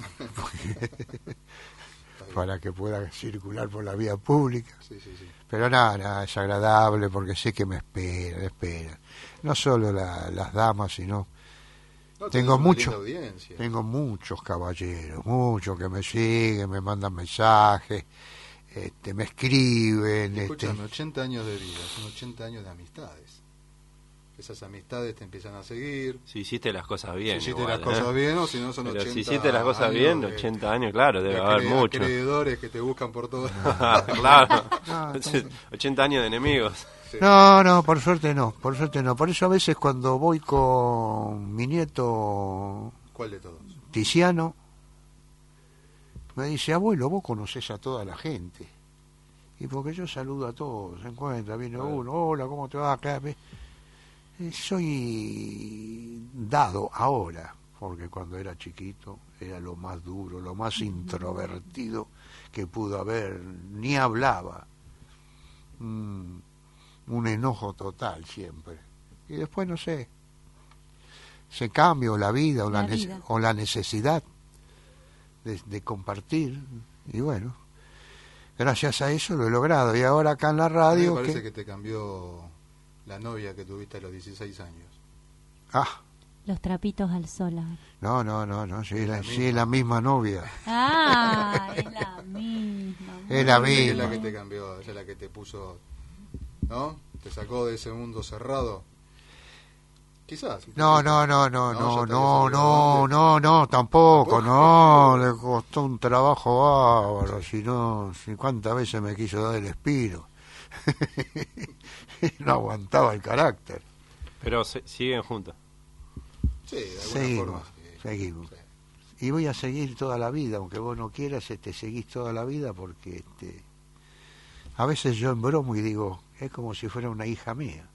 [SPEAKER 2] para que pueda circular por la vía pública.
[SPEAKER 5] Sí, sí, sí.
[SPEAKER 2] Pero nada, nada, es agradable porque sé que me esperan, esperan. No solo la- las damas, sino
[SPEAKER 5] No, tenés
[SPEAKER 2] tengo
[SPEAKER 5] una
[SPEAKER 2] mucho,
[SPEAKER 5] linda audiencia.
[SPEAKER 2] tengo muchos caballeros, muchos que me siguen, me mandan mensajes, este, me escriben. Este,
[SPEAKER 5] Escúchame, ochenta años de vida, son ochenta años de amistades. Esas amistades te empiezan a seguir.
[SPEAKER 4] Si hiciste las cosas bien.
[SPEAKER 5] si hiciste
[SPEAKER 4] igual,
[SPEAKER 5] las cosas
[SPEAKER 4] ¿eh?
[SPEAKER 5] bien o si no son
[SPEAKER 4] Pero
[SPEAKER 5] ochenta
[SPEAKER 4] si hiciste las cosas
[SPEAKER 5] años
[SPEAKER 4] bien,
[SPEAKER 5] de-
[SPEAKER 4] ochenta años, claro, debe
[SPEAKER 5] de
[SPEAKER 4] haber
[SPEAKER 5] acre-
[SPEAKER 4] mucho.
[SPEAKER 5] acreedores que te buscan por todo.
[SPEAKER 4] Claro.
[SPEAKER 2] No,
[SPEAKER 4] ochenta años de enemigos.
[SPEAKER 5] Sí.
[SPEAKER 2] no, no, por suerte no, por suerte no. Por eso a veces cuando voy con mi nieto
[SPEAKER 5] ¿Cuál de todos?
[SPEAKER 2] Tiziano, me dice, abuelo, vos conocés a toda la gente. Y porque yo saludo a todos, se encuentra, viene
[SPEAKER 5] Claro.
[SPEAKER 2] uno, hola, ¿cómo te va? Claro, ve. Eh, Soy dado ahora, porque cuando era chiquito era lo más duro, lo más introvertido que pudo haber, ni hablaba. Mm, un enojo total siempre. Y después, no sé, se cambia o la vida o la,
[SPEAKER 3] La
[SPEAKER 2] nece-
[SPEAKER 3] vida.
[SPEAKER 2] o la necesidad de, de compartir. Y bueno, gracias a eso lo he logrado. Y ahora acá en la
[SPEAKER 5] A mí
[SPEAKER 2] radio...
[SPEAKER 5] me parece
[SPEAKER 2] que-
[SPEAKER 5] que te cambió la novia que tuviste a los dieciséis años.
[SPEAKER 2] Ah,
[SPEAKER 3] Los trapitos al sol. ahora.
[SPEAKER 2] no, no, no, no, sí, es la,
[SPEAKER 5] La
[SPEAKER 2] sí,
[SPEAKER 5] misma.
[SPEAKER 2] es la misma novia.
[SPEAKER 3] Ah, es la misma.
[SPEAKER 2] Es la
[SPEAKER 3] muy
[SPEAKER 5] Esa
[SPEAKER 2] misma.
[SPEAKER 5] es la que
[SPEAKER 3] bien.
[SPEAKER 5] te cambió, esa es la que te puso, ¿no? Te sacó de ese mundo cerrado. Quizás.
[SPEAKER 2] No, no, no, no,
[SPEAKER 5] No, ya
[SPEAKER 2] no,
[SPEAKER 5] te había
[SPEAKER 2] no,
[SPEAKER 5] salido
[SPEAKER 2] no,
[SPEAKER 5] antes.
[SPEAKER 2] no, no, tampoco,
[SPEAKER 5] ¿Tampoco?
[SPEAKER 2] no, le costó un trabajo bárbaro, si no, si cuántas veces me quiso dar el espiro. No aguantaba el carácter.
[SPEAKER 4] Pero se- siguen juntos.
[SPEAKER 5] Sí, de alguna
[SPEAKER 2] Seguimos,
[SPEAKER 5] forma. sí.
[SPEAKER 2] seguimos.
[SPEAKER 5] Sí.
[SPEAKER 2] Y voy a seguir toda la vida, aunque vos no quieras, este, seguís toda la vida porque este, a veces yo embromo y digo, es como si fuera una hija mía.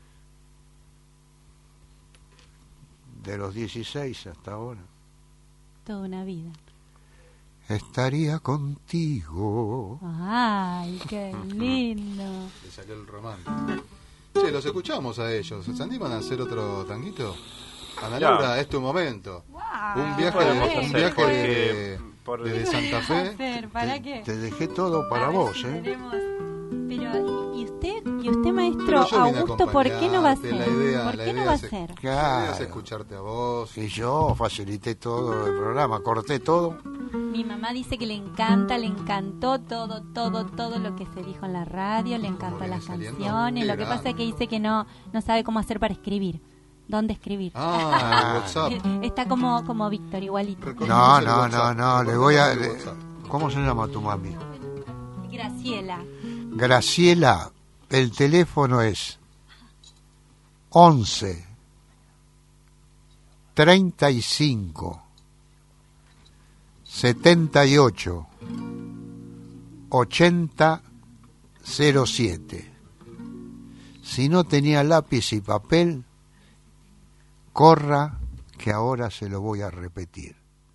[SPEAKER 2] De los dieciséis hasta ahora.
[SPEAKER 3] Toda una vida.
[SPEAKER 2] Estaría contigo.
[SPEAKER 3] Ay, qué lindo.
[SPEAKER 5] Le salió el romántico. Che, los escuchamos a ellos. ¿Se animan a hacer otro tanguito? Ana
[SPEAKER 4] Ya.
[SPEAKER 5] Laura, es tu momento. Un viaje,
[SPEAKER 4] podemos
[SPEAKER 5] de, un
[SPEAKER 4] hacer?
[SPEAKER 5] viaje
[SPEAKER 4] Porque
[SPEAKER 5] de,
[SPEAKER 4] por-
[SPEAKER 5] desde
[SPEAKER 3] ¿Qué
[SPEAKER 5] Santa
[SPEAKER 3] podemos
[SPEAKER 5] Fe.
[SPEAKER 3] hacer? ¿Para
[SPEAKER 2] te,
[SPEAKER 3] qué?
[SPEAKER 2] te dejé todo para
[SPEAKER 3] A ver
[SPEAKER 2] vos,
[SPEAKER 3] si
[SPEAKER 2] ¿eh?
[SPEAKER 3] tenemos- Pero, ¿y usted, y usted maestro
[SPEAKER 5] Pero yo vine a
[SPEAKER 3] Augusto, por qué no va a
[SPEAKER 5] acompañarte,
[SPEAKER 3] hacer?
[SPEAKER 5] la idea-
[SPEAKER 3] ¿Por
[SPEAKER 5] la
[SPEAKER 3] qué no
[SPEAKER 5] idea
[SPEAKER 3] va a
[SPEAKER 5] es-
[SPEAKER 3] hacer?
[SPEAKER 5] La idea es
[SPEAKER 2] Claro.
[SPEAKER 5] escucharte a vos.
[SPEAKER 2] Y yo facilité todo el programa, corté todo.
[SPEAKER 3] Mi mamá dice que le encanta, le encantó todo, todo, todo lo que se dijo en la radio, le encantó
[SPEAKER 5] viene
[SPEAKER 3] las
[SPEAKER 5] saliendo?
[SPEAKER 3] canciones.
[SPEAKER 5] Qué
[SPEAKER 3] Lo que pasa
[SPEAKER 5] grande.
[SPEAKER 3] es que dice que no, no sabe cómo hacer para escribir. ¿Dónde escribir?
[SPEAKER 5] Ah, el WhatsApp.
[SPEAKER 3] Está como, como Víctor, igualito.
[SPEAKER 2] No,
[SPEAKER 5] Recordemos el
[SPEAKER 2] no, no,
[SPEAKER 5] WhatsApp.
[SPEAKER 2] no, le voy a...
[SPEAKER 5] Recordemos el
[SPEAKER 2] le-
[SPEAKER 5] WhatsApp.
[SPEAKER 2] ¿Cómo se llama tu mami?
[SPEAKER 3] Graciela.
[SPEAKER 2] Graciela, el teléfono es once treinta y cinco setenta y ocho ochenta cero siete. Si no tenía lápiz y papel, corra que ahora se lo voy a repetir.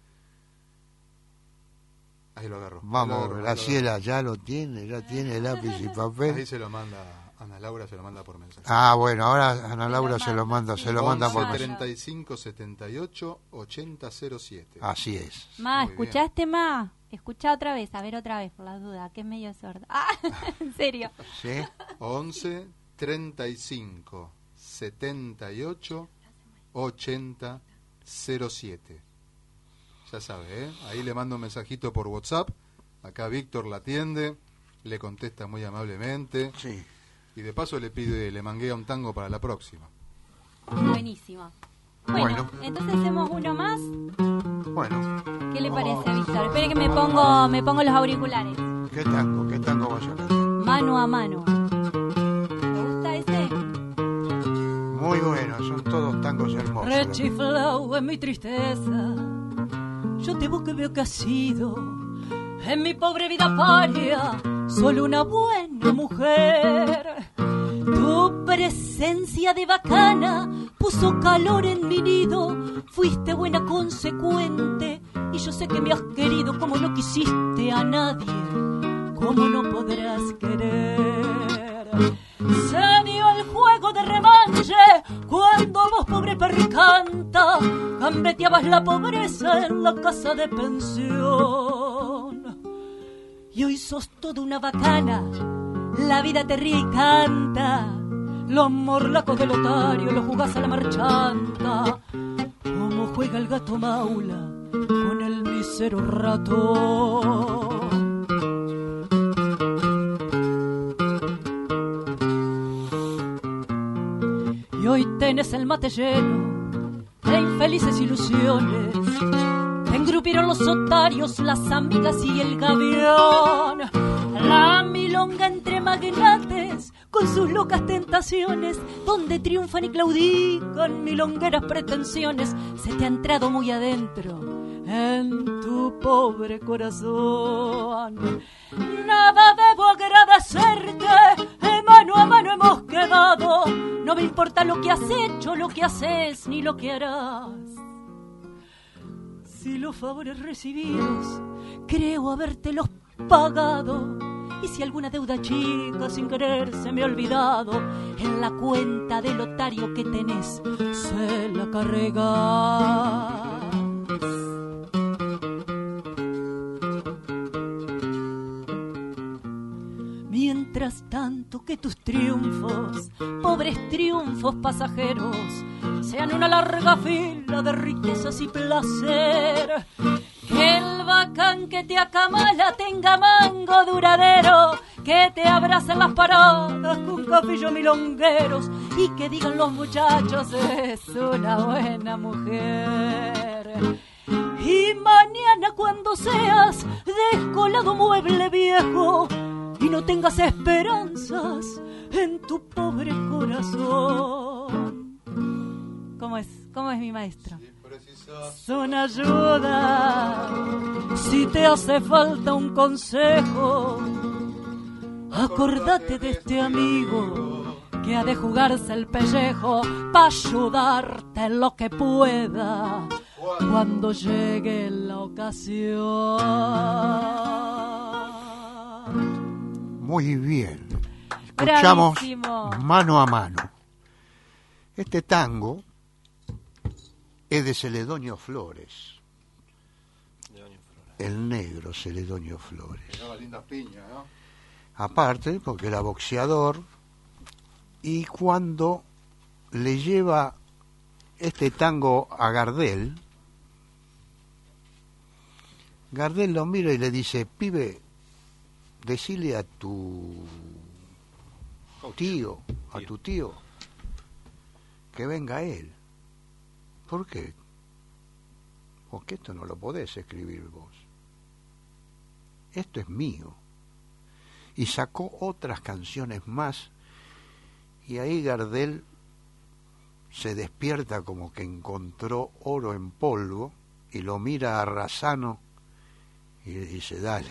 [SPEAKER 5] Ahí lo agarro. ahí lo
[SPEAKER 2] Vamos,
[SPEAKER 5] agarro, ahí lo
[SPEAKER 2] Graciela, ya lo tiene, ya tiene lápiz y
[SPEAKER 5] agarro.
[SPEAKER 2] papel.
[SPEAKER 5] Ahí se lo manda, Ana Laura se lo manda por mensaje.
[SPEAKER 2] Ah, bueno, ahora Ana Laura se lo manda, se lo manda por
[SPEAKER 5] once
[SPEAKER 2] mensaje.
[SPEAKER 5] treinta y cinco setenta y ocho ochenta cero siete.
[SPEAKER 2] Así es.
[SPEAKER 3] Ma,
[SPEAKER 5] Muy
[SPEAKER 3] ¿escuchaste, Ma? Escucha otra vez, a ver otra vez, por la duda, que es medio sorda. Ah, en serio.
[SPEAKER 2] ¿Sí?
[SPEAKER 5] once treinta y cinco setenta y ocho ochenta cero siete. Ya sabe, ¿eh? Ahí le mando un mensajito por WhatsApp Acá Víctor la atiende, le contesta muy amablemente.
[SPEAKER 2] Sí.
[SPEAKER 5] Y de paso le pide, le manguea un tango para la próxima.
[SPEAKER 3] Buenísimo. Bueno,
[SPEAKER 2] Bueno.
[SPEAKER 3] entonces hacemos uno más.
[SPEAKER 2] Bueno,
[SPEAKER 3] ¿Qué le parece, Víctor? Espere que me pongo, me pongo los auriculares.
[SPEAKER 2] ¿qué tango? ¿Qué tango vas a cantar?
[SPEAKER 3] Mano a mano. ¿Te gusta ese?
[SPEAKER 2] Muy bueno, son todos tangos hermosos.
[SPEAKER 7] Rechiflao en mi tristeza, yo te busco y veo que has sido en mi pobre vida paria solo una buena mujer. Tu presencia de bacana puso calor en mi nido, fuiste buena consecuente y yo sé que me has querido como no quisiste a nadie, como no podrás querer. Se dio el juego de revanche cuando vos, pobre percanta, gambeteabas la pobreza en la casa de pensión. Y hoy sos toda una bacana, la vida te ríe y canta, los morlacos del otario los jugás a la marchanta, como juega el gato maula con el mísero ratón. Y hoy tenés el mate lleno de infelices ilusiones. Te engrupieron los otarios, las amigas y el gavión. La milonga entre magnates con sus locas tentaciones, donde triunfan y claudican milongueras pretensiones, se te ha entrado muy adentro en tu pobre corazón. Nada debo agradecerte, eh, mano a mano hemos quedado. No me importa lo que has hecho, lo que haces, ni lo que harás. Si los favores recibidos creo habértelos pagado, y si alguna deuda chica sin querer se me ha olvidado, en la cuenta del otario que tenés se la cargas. Mientras tanto que tus triunfos, pobres triunfos pasajeros, sean una larga fila de riquezas y placer. Que el bacán que te acamala tenga mango duradero, que te abracen las paradas con capillos milongueros y que digan los muchachos es una buena mujer. Y mañana cuando seas descolado mueble viejo y no tengas esperanzas en tu pobre corazón. ¿Cómo es? ¿Cómo es mi maestro? Son ayuda si te hace falta un consejo. Acordate de este amigo que ha de jugarse el pellejo pa' ayudarte en lo que pueda cuando llegue la ocasión.
[SPEAKER 2] Muy bien. Escuchamos
[SPEAKER 3] Bravísimo.
[SPEAKER 2] Mano a Mano. Este tango es de Celedonio Flores. El negro Celedonio Flores.
[SPEAKER 5] Miraba lindas piñas, ¿no?
[SPEAKER 2] Aparte, porque era boxeador, y cuando le lleva este tango a Gardel, Gardel lo mira y le dice: pibe, decile a tu tío, a tu tío, que venga él. ¿Por qué? Porque esto no lo podés escribir vos. Esto es mío. Y sacó otras canciones más, y ahí Gardel se despierta como que encontró oro en polvo, y lo mira a Razzano y le dice: dale.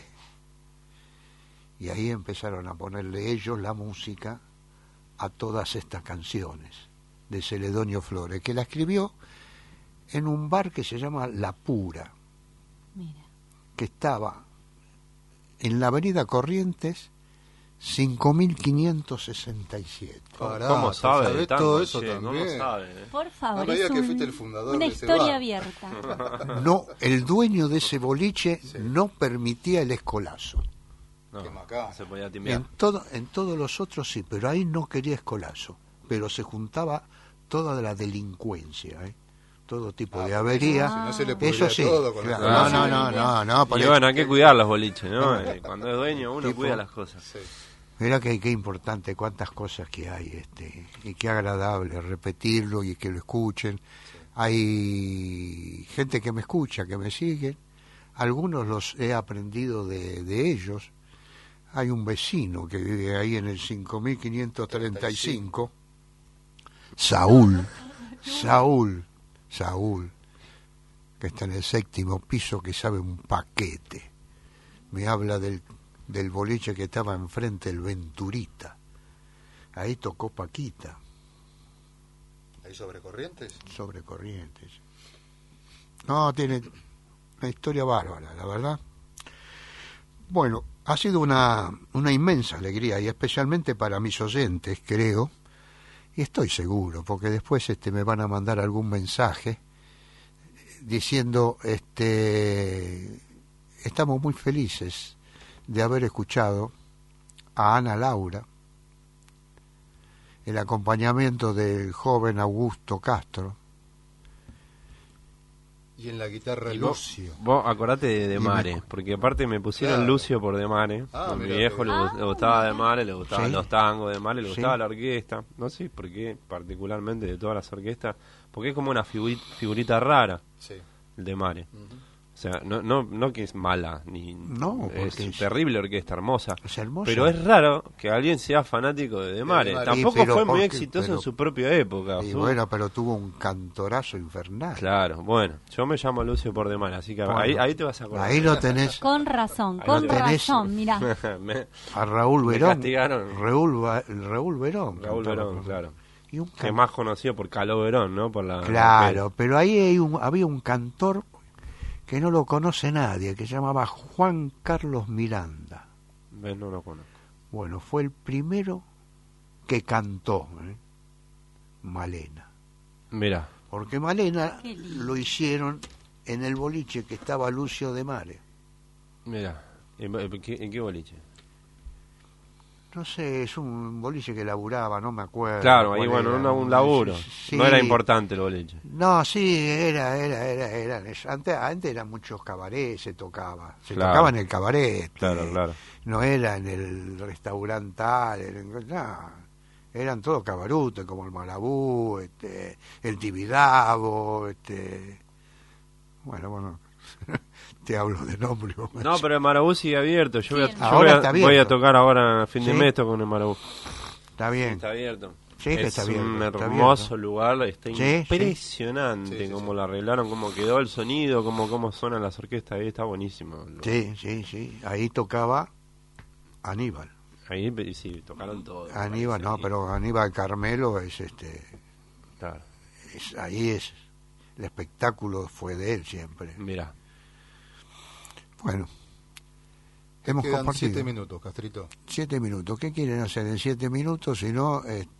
[SPEAKER 2] Y ahí empezaron a ponerle ellos la música a todas estas canciones de Celedonio Flores, que la escribió en un bar que se llama La Pura.
[SPEAKER 3] Mira.
[SPEAKER 2] Que estaba en la avenida Corrientes cinco mil quinientos sesenta y siete.
[SPEAKER 5] Pará,
[SPEAKER 4] ¿Cómo sabe?
[SPEAKER 5] ¿sabés
[SPEAKER 4] de tango,
[SPEAKER 5] todo eso
[SPEAKER 4] che? ¿Cómo
[SPEAKER 5] también?
[SPEAKER 4] sabe, eh?
[SPEAKER 3] Por favor,
[SPEAKER 5] A medida
[SPEAKER 3] es
[SPEAKER 5] que
[SPEAKER 3] un-
[SPEAKER 5] fuiste el fundador
[SPEAKER 3] una
[SPEAKER 5] de ese
[SPEAKER 3] historia
[SPEAKER 5] bar.
[SPEAKER 3] abierta.
[SPEAKER 2] No, el dueño de ese boliche
[SPEAKER 5] Sí.
[SPEAKER 2] no permitía el escolazo.
[SPEAKER 4] No,
[SPEAKER 5] Qué macana.
[SPEAKER 4] se podía timbiar.
[SPEAKER 2] En, todo, en todos los otros sí, pero ahí no quería escolazo. Pero se juntaba toda la delincuencia, ¿eh? todo tipo
[SPEAKER 5] Ah,
[SPEAKER 2] de avería.
[SPEAKER 5] si no se le
[SPEAKER 2] Eso
[SPEAKER 5] pudría
[SPEAKER 2] sí.
[SPEAKER 5] todo con
[SPEAKER 2] Claro,
[SPEAKER 5] el
[SPEAKER 2] no,
[SPEAKER 5] corazón.
[SPEAKER 2] no, no, no, no, por
[SPEAKER 4] Y
[SPEAKER 2] eso-
[SPEAKER 4] bueno, hay que cuidar los boliches, ¿no? Eh, Cuando es dueño uno
[SPEAKER 2] Tipo-
[SPEAKER 4] cuida las cosas.
[SPEAKER 5] Sí.
[SPEAKER 2] Mirá que qué importante, cuántas cosas que hay, este, y qué agradable repetirlo y que lo escuchen. Hay gente que me escucha, que me sigue, algunos los he aprendido de, de ellos. Hay un vecino que vive ahí en el cinco mil quinientos treinta y cinco, Saúl, Saúl, Saúl, que está en el séptimo piso, que sabe un paquete. Me habla del, del boliche que estaba enfrente, el Venturita. Ahí tocó Paquita,
[SPEAKER 5] ¿Ahí sobre Corrientes?
[SPEAKER 2] sobre Corrientes. No, tiene una historia bárbara, la verdad. Bueno, ha sido una, una inmensa alegría, y especialmente para mis oyentes, creo, y estoy seguro, porque después este me van a mandar algún mensaje diciendo, este, estamos muy felices de haber escuchado a Ana Laura, el acompañamiento del joven Augusto Castro.
[SPEAKER 5] Y en la guitarra
[SPEAKER 4] Y vos,
[SPEAKER 5] Lucio.
[SPEAKER 4] vos acordate de De
[SPEAKER 2] Dime.
[SPEAKER 4] Mare, porque aparte me pusieron
[SPEAKER 5] Claro.
[SPEAKER 4] Lucio por De Mare.
[SPEAKER 5] Ah,
[SPEAKER 4] a mi
[SPEAKER 5] mirá
[SPEAKER 4] viejo
[SPEAKER 5] que
[SPEAKER 4] le,
[SPEAKER 5] bien.
[SPEAKER 4] gu- le gustaba De Mare, le gustaban
[SPEAKER 2] Sí.
[SPEAKER 4] los tangos de Mare, le
[SPEAKER 2] Sí.
[SPEAKER 4] gustaba la orquesta. No sé por qué, particularmente de todas las orquestas, porque es como una figuri- figurita rara,
[SPEAKER 5] Sí.
[SPEAKER 4] el De Mare.
[SPEAKER 5] Ujú.
[SPEAKER 4] O sea, no, no, no que es mala, ni
[SPEAKER 2] No,
[SPEAKER 4] es
[SPEAKER 2] porque es-
[SPEAKER 4] terrible orquesta, hermosa.
[SPEAKER 2] Es hermosa.
[SPEAKER 4] Pero es raro que alguien sea fanático de De Mare.
[SPEAKER 5] De Mare.
[SPEAKER 4] Tampoco
[SPEAKER 2] Sí, pero
[SPEAKER 4] fue muy
[SPEAKER 2] porque-
[SPEAKER 4] exitoso
[SPEAKER 2] pero-
[SPEAKER 4] en su propia época.
[SPEAKER 2] Y
[SPEAKER 4] Fue-
[SPEAKER 2] bueno, pero tuvo un cantorazo infernal.
[SPEAKER 4] Claro, bueno, yo me llamo Lucio por De Mare, así que
[SPEAKER 2] Bueno,
[SPEAKER 4] ahí, ahí te vas a acordar.
[SPEAKER 2] Ahí lo tenés
[SPEAKER 3] Con razón,
[SPEAKER 4] Ahí
[SPEAKER 3] con
[SPEAKER 2] lo tenés.
[SPEAKER 3] razón, mirá.
[SPEAKER 4] Me-
[SPEAKER 2] a Raúl
[SPEAKER 4] Me
[SPEAKER 2] Verón.
[SPEAKER 4] castigaron.
[SPEAKER 2] Raúl, Ba- Raúl Verón.
[SPEAKER 4] Raúl
[SPEAKER 2] cantaba
[SPEAKER 4] Verón,
[SPEAKER 2] con-
[SPEAKER 4] claro.
[SPEAKER 2] Y un
[SPEAKER 4] Que
[SPEAKER 2] can-
[SPEAKER 4] es más conocido por Caló Verón, ¿no? Por la,
[SPEAKER 2] Claro, pero ahí hay un- había un cantor que no lo conoce nadie, que se llamaba Juan Carlos Miranda.
[SPEAKER 4] Ves, no lo conozco.
[SPEAKER 2] Bueno, fue el primero que cantó, ¿eh? Malena.
[SPEAKER 4] Mira,
[SPEAKER 2] Porque Malena
[SPEAKER 3] Qué lindo.
[SPEAKER 2] lo hicieron en el boliche que estaba Lucio de Mare.
[SPEAKER 4] mira. ¿En, en qué, en qué boliche?
[SPEAKER 2] No sé, es un boliche que laburaba, no me acuerdo.
[SPEAKER 4] Claro, ahí
[SPEAKER 2] cuál
[SPEAKER 4] bueno,
[SPEAKER 2] era.
[SPEAKER 4] una- un laburo.
[SPEAKER 2] Sí.
[SPEAKER 4] No era importante el boliche.
[SPEAKER 2] No, sí, era, era, era, era. Antes, antes eran muchos cabarets, se tocaba. Se
[SPEAKER 4] Claro.
[SPEAKER 2] tocaba en el cabaret.
[SPEAKER 4] Claro,
[SPEAKER 2] eh,
[SPEAKER 4] claro.
[SPEAKER 2] No era en el restaurante tal, era en- no, eran todos cabarutes, como el Malabú, este, el Tibidabo, este... Bueno, bueno, te hablo de nombre.
[SPEAKER 4] No, pero el Marabú sigue abierto. Yo, voy, a,
[SPEAKER 3] Sí.
[SPEAKER 4] yo
[SPEAKER 2] Ahora
[SPEAKER 4] voy, a,
[SPEAKER 2] está abierto.
[SPEAKER 4] voy a tocar ahora a fin de
[SPEAKER 2] Sí.
[SPEAKER 4] mes con el Marabú.
[SPEAKER 2] Está bien.
[SPEAKER 4] Está abierto.
[SPEAKER 2] Sí, que
[SPEAKER 4] es
[SPEAKER 2] está abierto,
[SPEAKER 4] un
[SPEAKER 2] está
[SPEAKER 4] hermoso
[SPEAKER 2] abierto.
[SPEAKER 4] lugar, está
[SPEAKER 2] Sí, sí.
[SPEAKER 4] impresionante
[SPEAKER 5] Sí, sí,
[SPEAKER 4] cómo
[SPEAKER 5] sí.
[SPEAKER 4] lo arreglaron, cómo quedó el sonido, cómo, cómo suenan las orquestas ahí, está buenísimo. el lugar.
[SPEAKER 2] Sí, sí, sí. Ahí tocaba Aníbal.
[SPEAKER 4] Ahí sí, tocaron todo. me
[SPEAKER 2] Aníbal,
[SPEAKER 4] parece,
[SPEAKER 2] no,
[SPEAKER 4] y-
[SPEAKER 2] pero Aníbal Carmelo es este...
[SPEAKER 4] Claro,
[SPEAKER 2] es- ahí es... El espectáculo fue de él siempre.
[SPEAKER 4] mira.
[SPEAKER 2] Bueno, hemos
[SPEAKER 5] Quedan
[SPEAKER 2] compartido.
[SPEAKER 5] siete minutos, Castrito.
[SPEAKER 2] Siete minutos. ¿Qué quieren hacer en siete minutos? Si no,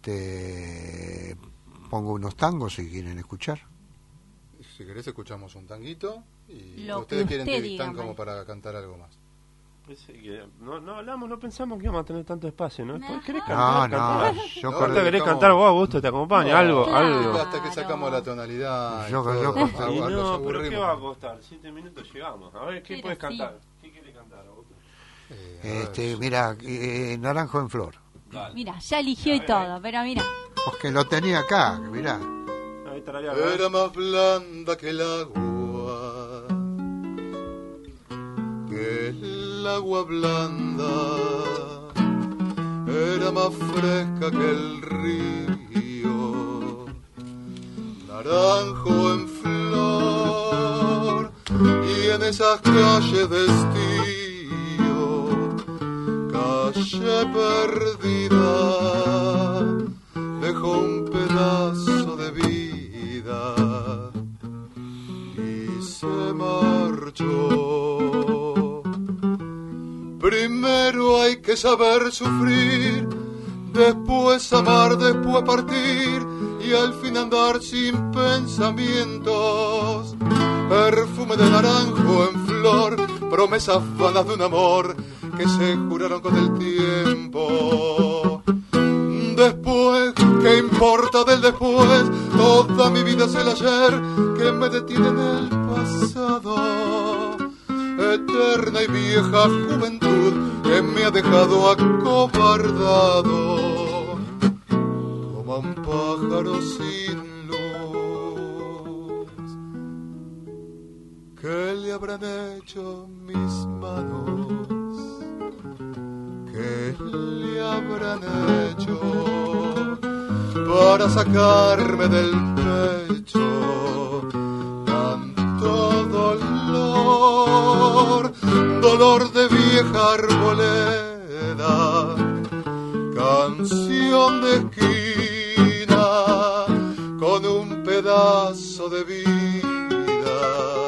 [SPEAKER 2] este, pongo unos tangos si quieren escuchar.
[SPEAKER 5] Si querés escuchamos un tanguito y
[SPEAKER 3] Lo
[SPEAKER 5] ustedes
[SPEAKER 3] que
[SPEAKER 5] quieren
[SPEAKER 3] usted
[SPEAKER 5] que
[SPEAKER 3] diga,
[SPEAKER 5] están como
[SPEAKER 3] Mike.
[SPEAKER 5] para cantar algo más.
[SPEAKER 4] Pensé que- No, no hablamos, no pensamos que íbamos a tener tanto espacio, ¿no?
[SPEAKER 3] No.
[SPEAKER 4] ¿Querés
[SPEAKER 2] No,
[SPEAKER 4] cantar?
[SPEAKER 2] no,
[SPEAKER 4] cantar?
[SPEAKER 2] yo
[SPEAKER 5] No,
[SPEAKER 2] con-
[SPEAKER 4] ¿Te querés
[SPEAKER 5] Estamos-
[SPEAKER 4] cantar vos, Augusto? ¿Te acompaña?
[SPEAKER 5] No,
[SPEAKER 4] algo,
[SPEAKER 3] claro.
[SPEAKER 4] algo.
[SPEAKER 5] Hasta que sacamos la tonalidad. y
[SPEAKER 2] Yo-
[SPEAKER 5] todo,
[SPEAKER 2] yo-
[SPEAKER 5] algo-
[SPEAKER 2] Y
[SPEAKER 4] Y
[SPEAKER 5] algo nos
[SPEAKER 4] no, pero ¿qué
[SPEAKER 5] aburrimos.
[SPEAKER 4] va a costar? Siete minutos llegamos. A ver, ¿qué
[SPEAKER 3] Pero
[SPEAKER 4] puedes
[SPEAKER 3] sí.
[SPEAKER 4] cantar? ¿Qué quieres cantar, Augusto?
[SPEAKER 5] Eh, a ver,
[SPEAKER 2] Este, mira, eh, Naranjo en Flor.
[SPEAKER 3] Mira, ya eligió y todo, pero mira.
[SPEAKER 2] Porque lo tenía acá, mirá.
[SPEAKER 4] Ahí estaría.
[SPEAKER 5] Era más blanda que el agua, que el agua blanda, era más fresca que el río, naranjo en flor, y en esas calles de estío, calle perdida, dejó un pedazo de vida y se marchó. Primero hay que saber sufrir, después amar, después partir y al fin andar sin pensamientos. Perfume de naranjo en flor, promesas vanas de un amor que se juraron con el tiempo. Después, ¿qué importa del después? Toda mi vida es el ayer que me detiene en el pasado. Eterna y vieja juventud que me ha dejado acobardado como un pájaro sin luz. ¿Qué le habrán hecho mis manos? ¿Qué le habrán hecho para sacarme del pecho tanto dolor? Dolor de vieja arboleda, canción de esquina con un pedazo de vida,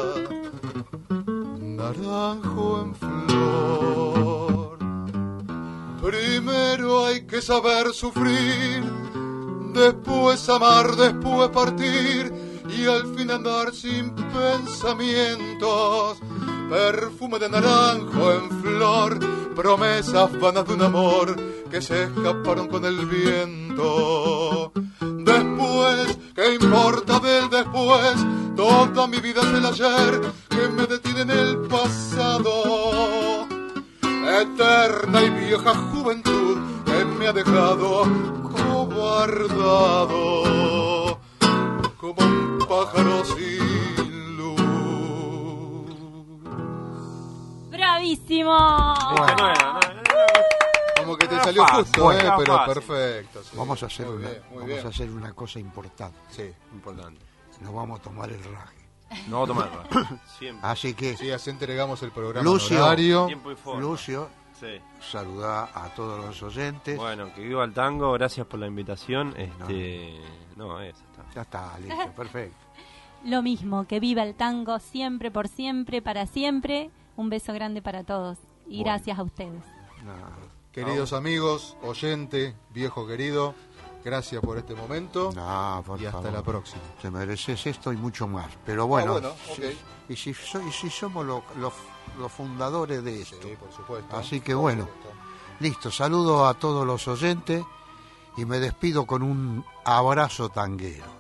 [SPEAKER 5] naranjo en flor. Primero hay que saber sufrir, después amar, después partir y al fin andar sin pensamientos. Perfume de naranjo en flor, promesas vanas de un amor que se escaparon con el viento. Después, ¿qué importa del después? Toda mi vida es el ayer que me detiene en el pasado. Eterna y vieja juventud que me ha dejado cobardado como un pájaro sin luz.
[SPEAKER 3] ¡Bravísimo!
[SPEAKER 2] Bueno.
[SPEAKER 5] Como que te salió justo,
[SPEAKER 2] Bueno,
[SPEAKER 5] eh, pero
[SPEAKER 4] fácil.
[SPEAKER 5] perfecto. Sí.
[SPEAKER 2] Vamos a hacer,
[SPEAKER 5] Muy
[SPEAKER 2] una,
[SPEAKER 5] bien, muy
[SPEAKER 2] vamos
[SPEAKER 5] bien.
[SPEAKER 2] a hacer una cosa importante.
[SPEAKER 5] Sí.
[SPEAKER 4] Importante.
[SPEAKER 2] Nos vamos a tomar el raje.
[SPEAKER 4] No tomar. Siempre.
[SPEAKER 2] Así que,
[SPEAKER 5] Sí, así entregamos el programa
[SPEAKER 2] Lucio.
[SPEAKER 5] en horario.
[SPEAKER 4] Tiempo y forma.
[SPEAKER 2] Lucio,
[SPEAKER 4] Sí.
[SPEAKER 2] saluda a todos los oyentes.
[SPEAKER 4] Bueno, que viva el tango, gracias por la invitación. Este, no, eso está.
[SPEAKER 2] Ya está, listo, perfecto.
[SPEAKER 3] Lo mismo, que viva el tango siempre, por siempre, para siempre. Un beso grande para todos y
[SPEAKER 2] Bueno.
[SPEAKER 3] gracias a ustedes.
[SPEAKER 2] No,
[SPEAKER 5] Queridos amigos, oyente, viejo querido, gracias por este momento
[SPEAKER 2] no, por
[SPEAKER 5] y hasta
[SPEAKER 2] favor.
[SPEAKER 5] la próxima.
[SPEAKER 2] Te mereces esto y mucho más. Pero bueno,
[SPEAKER 5] Ah, bueno,
[SPEAKER 2] si-
[SPEAKER 5] ok.
[SPEAKER 2] y, si, so- y si somos lo- los los fundadores de esto.
[SPEAKER 5] Sí, por supuesto.
[SPEAKER 2] Así que
[SPEAKER 5] Por
[SPEAKER 2] bueno.
[SPEAKER 5] supuesto.
[SPEAKER 2] Listo, saludo a todos los oyentes y me despido con un abrazo tanguero.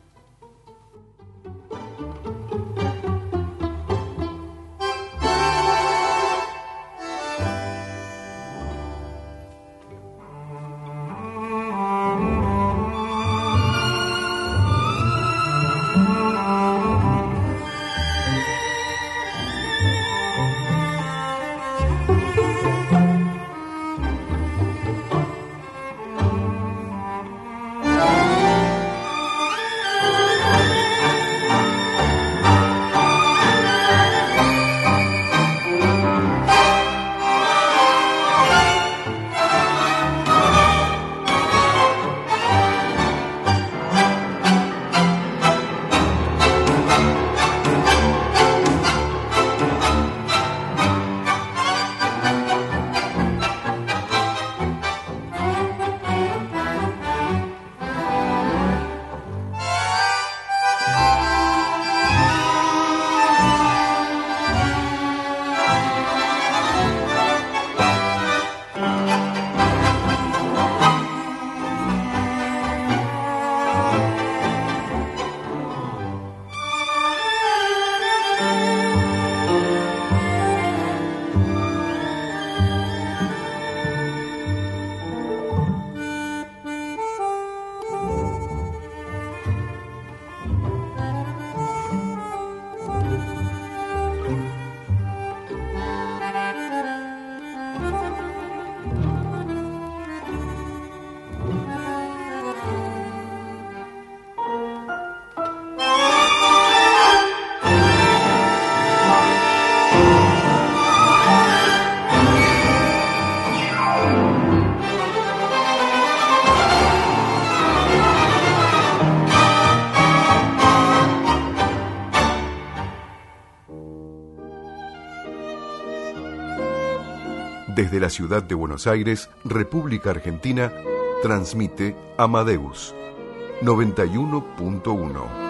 [SPEAKER 1] Desde la ciudad de Buenos Aires, República Argentina, transmite Amadeus noventa y uno punto uno.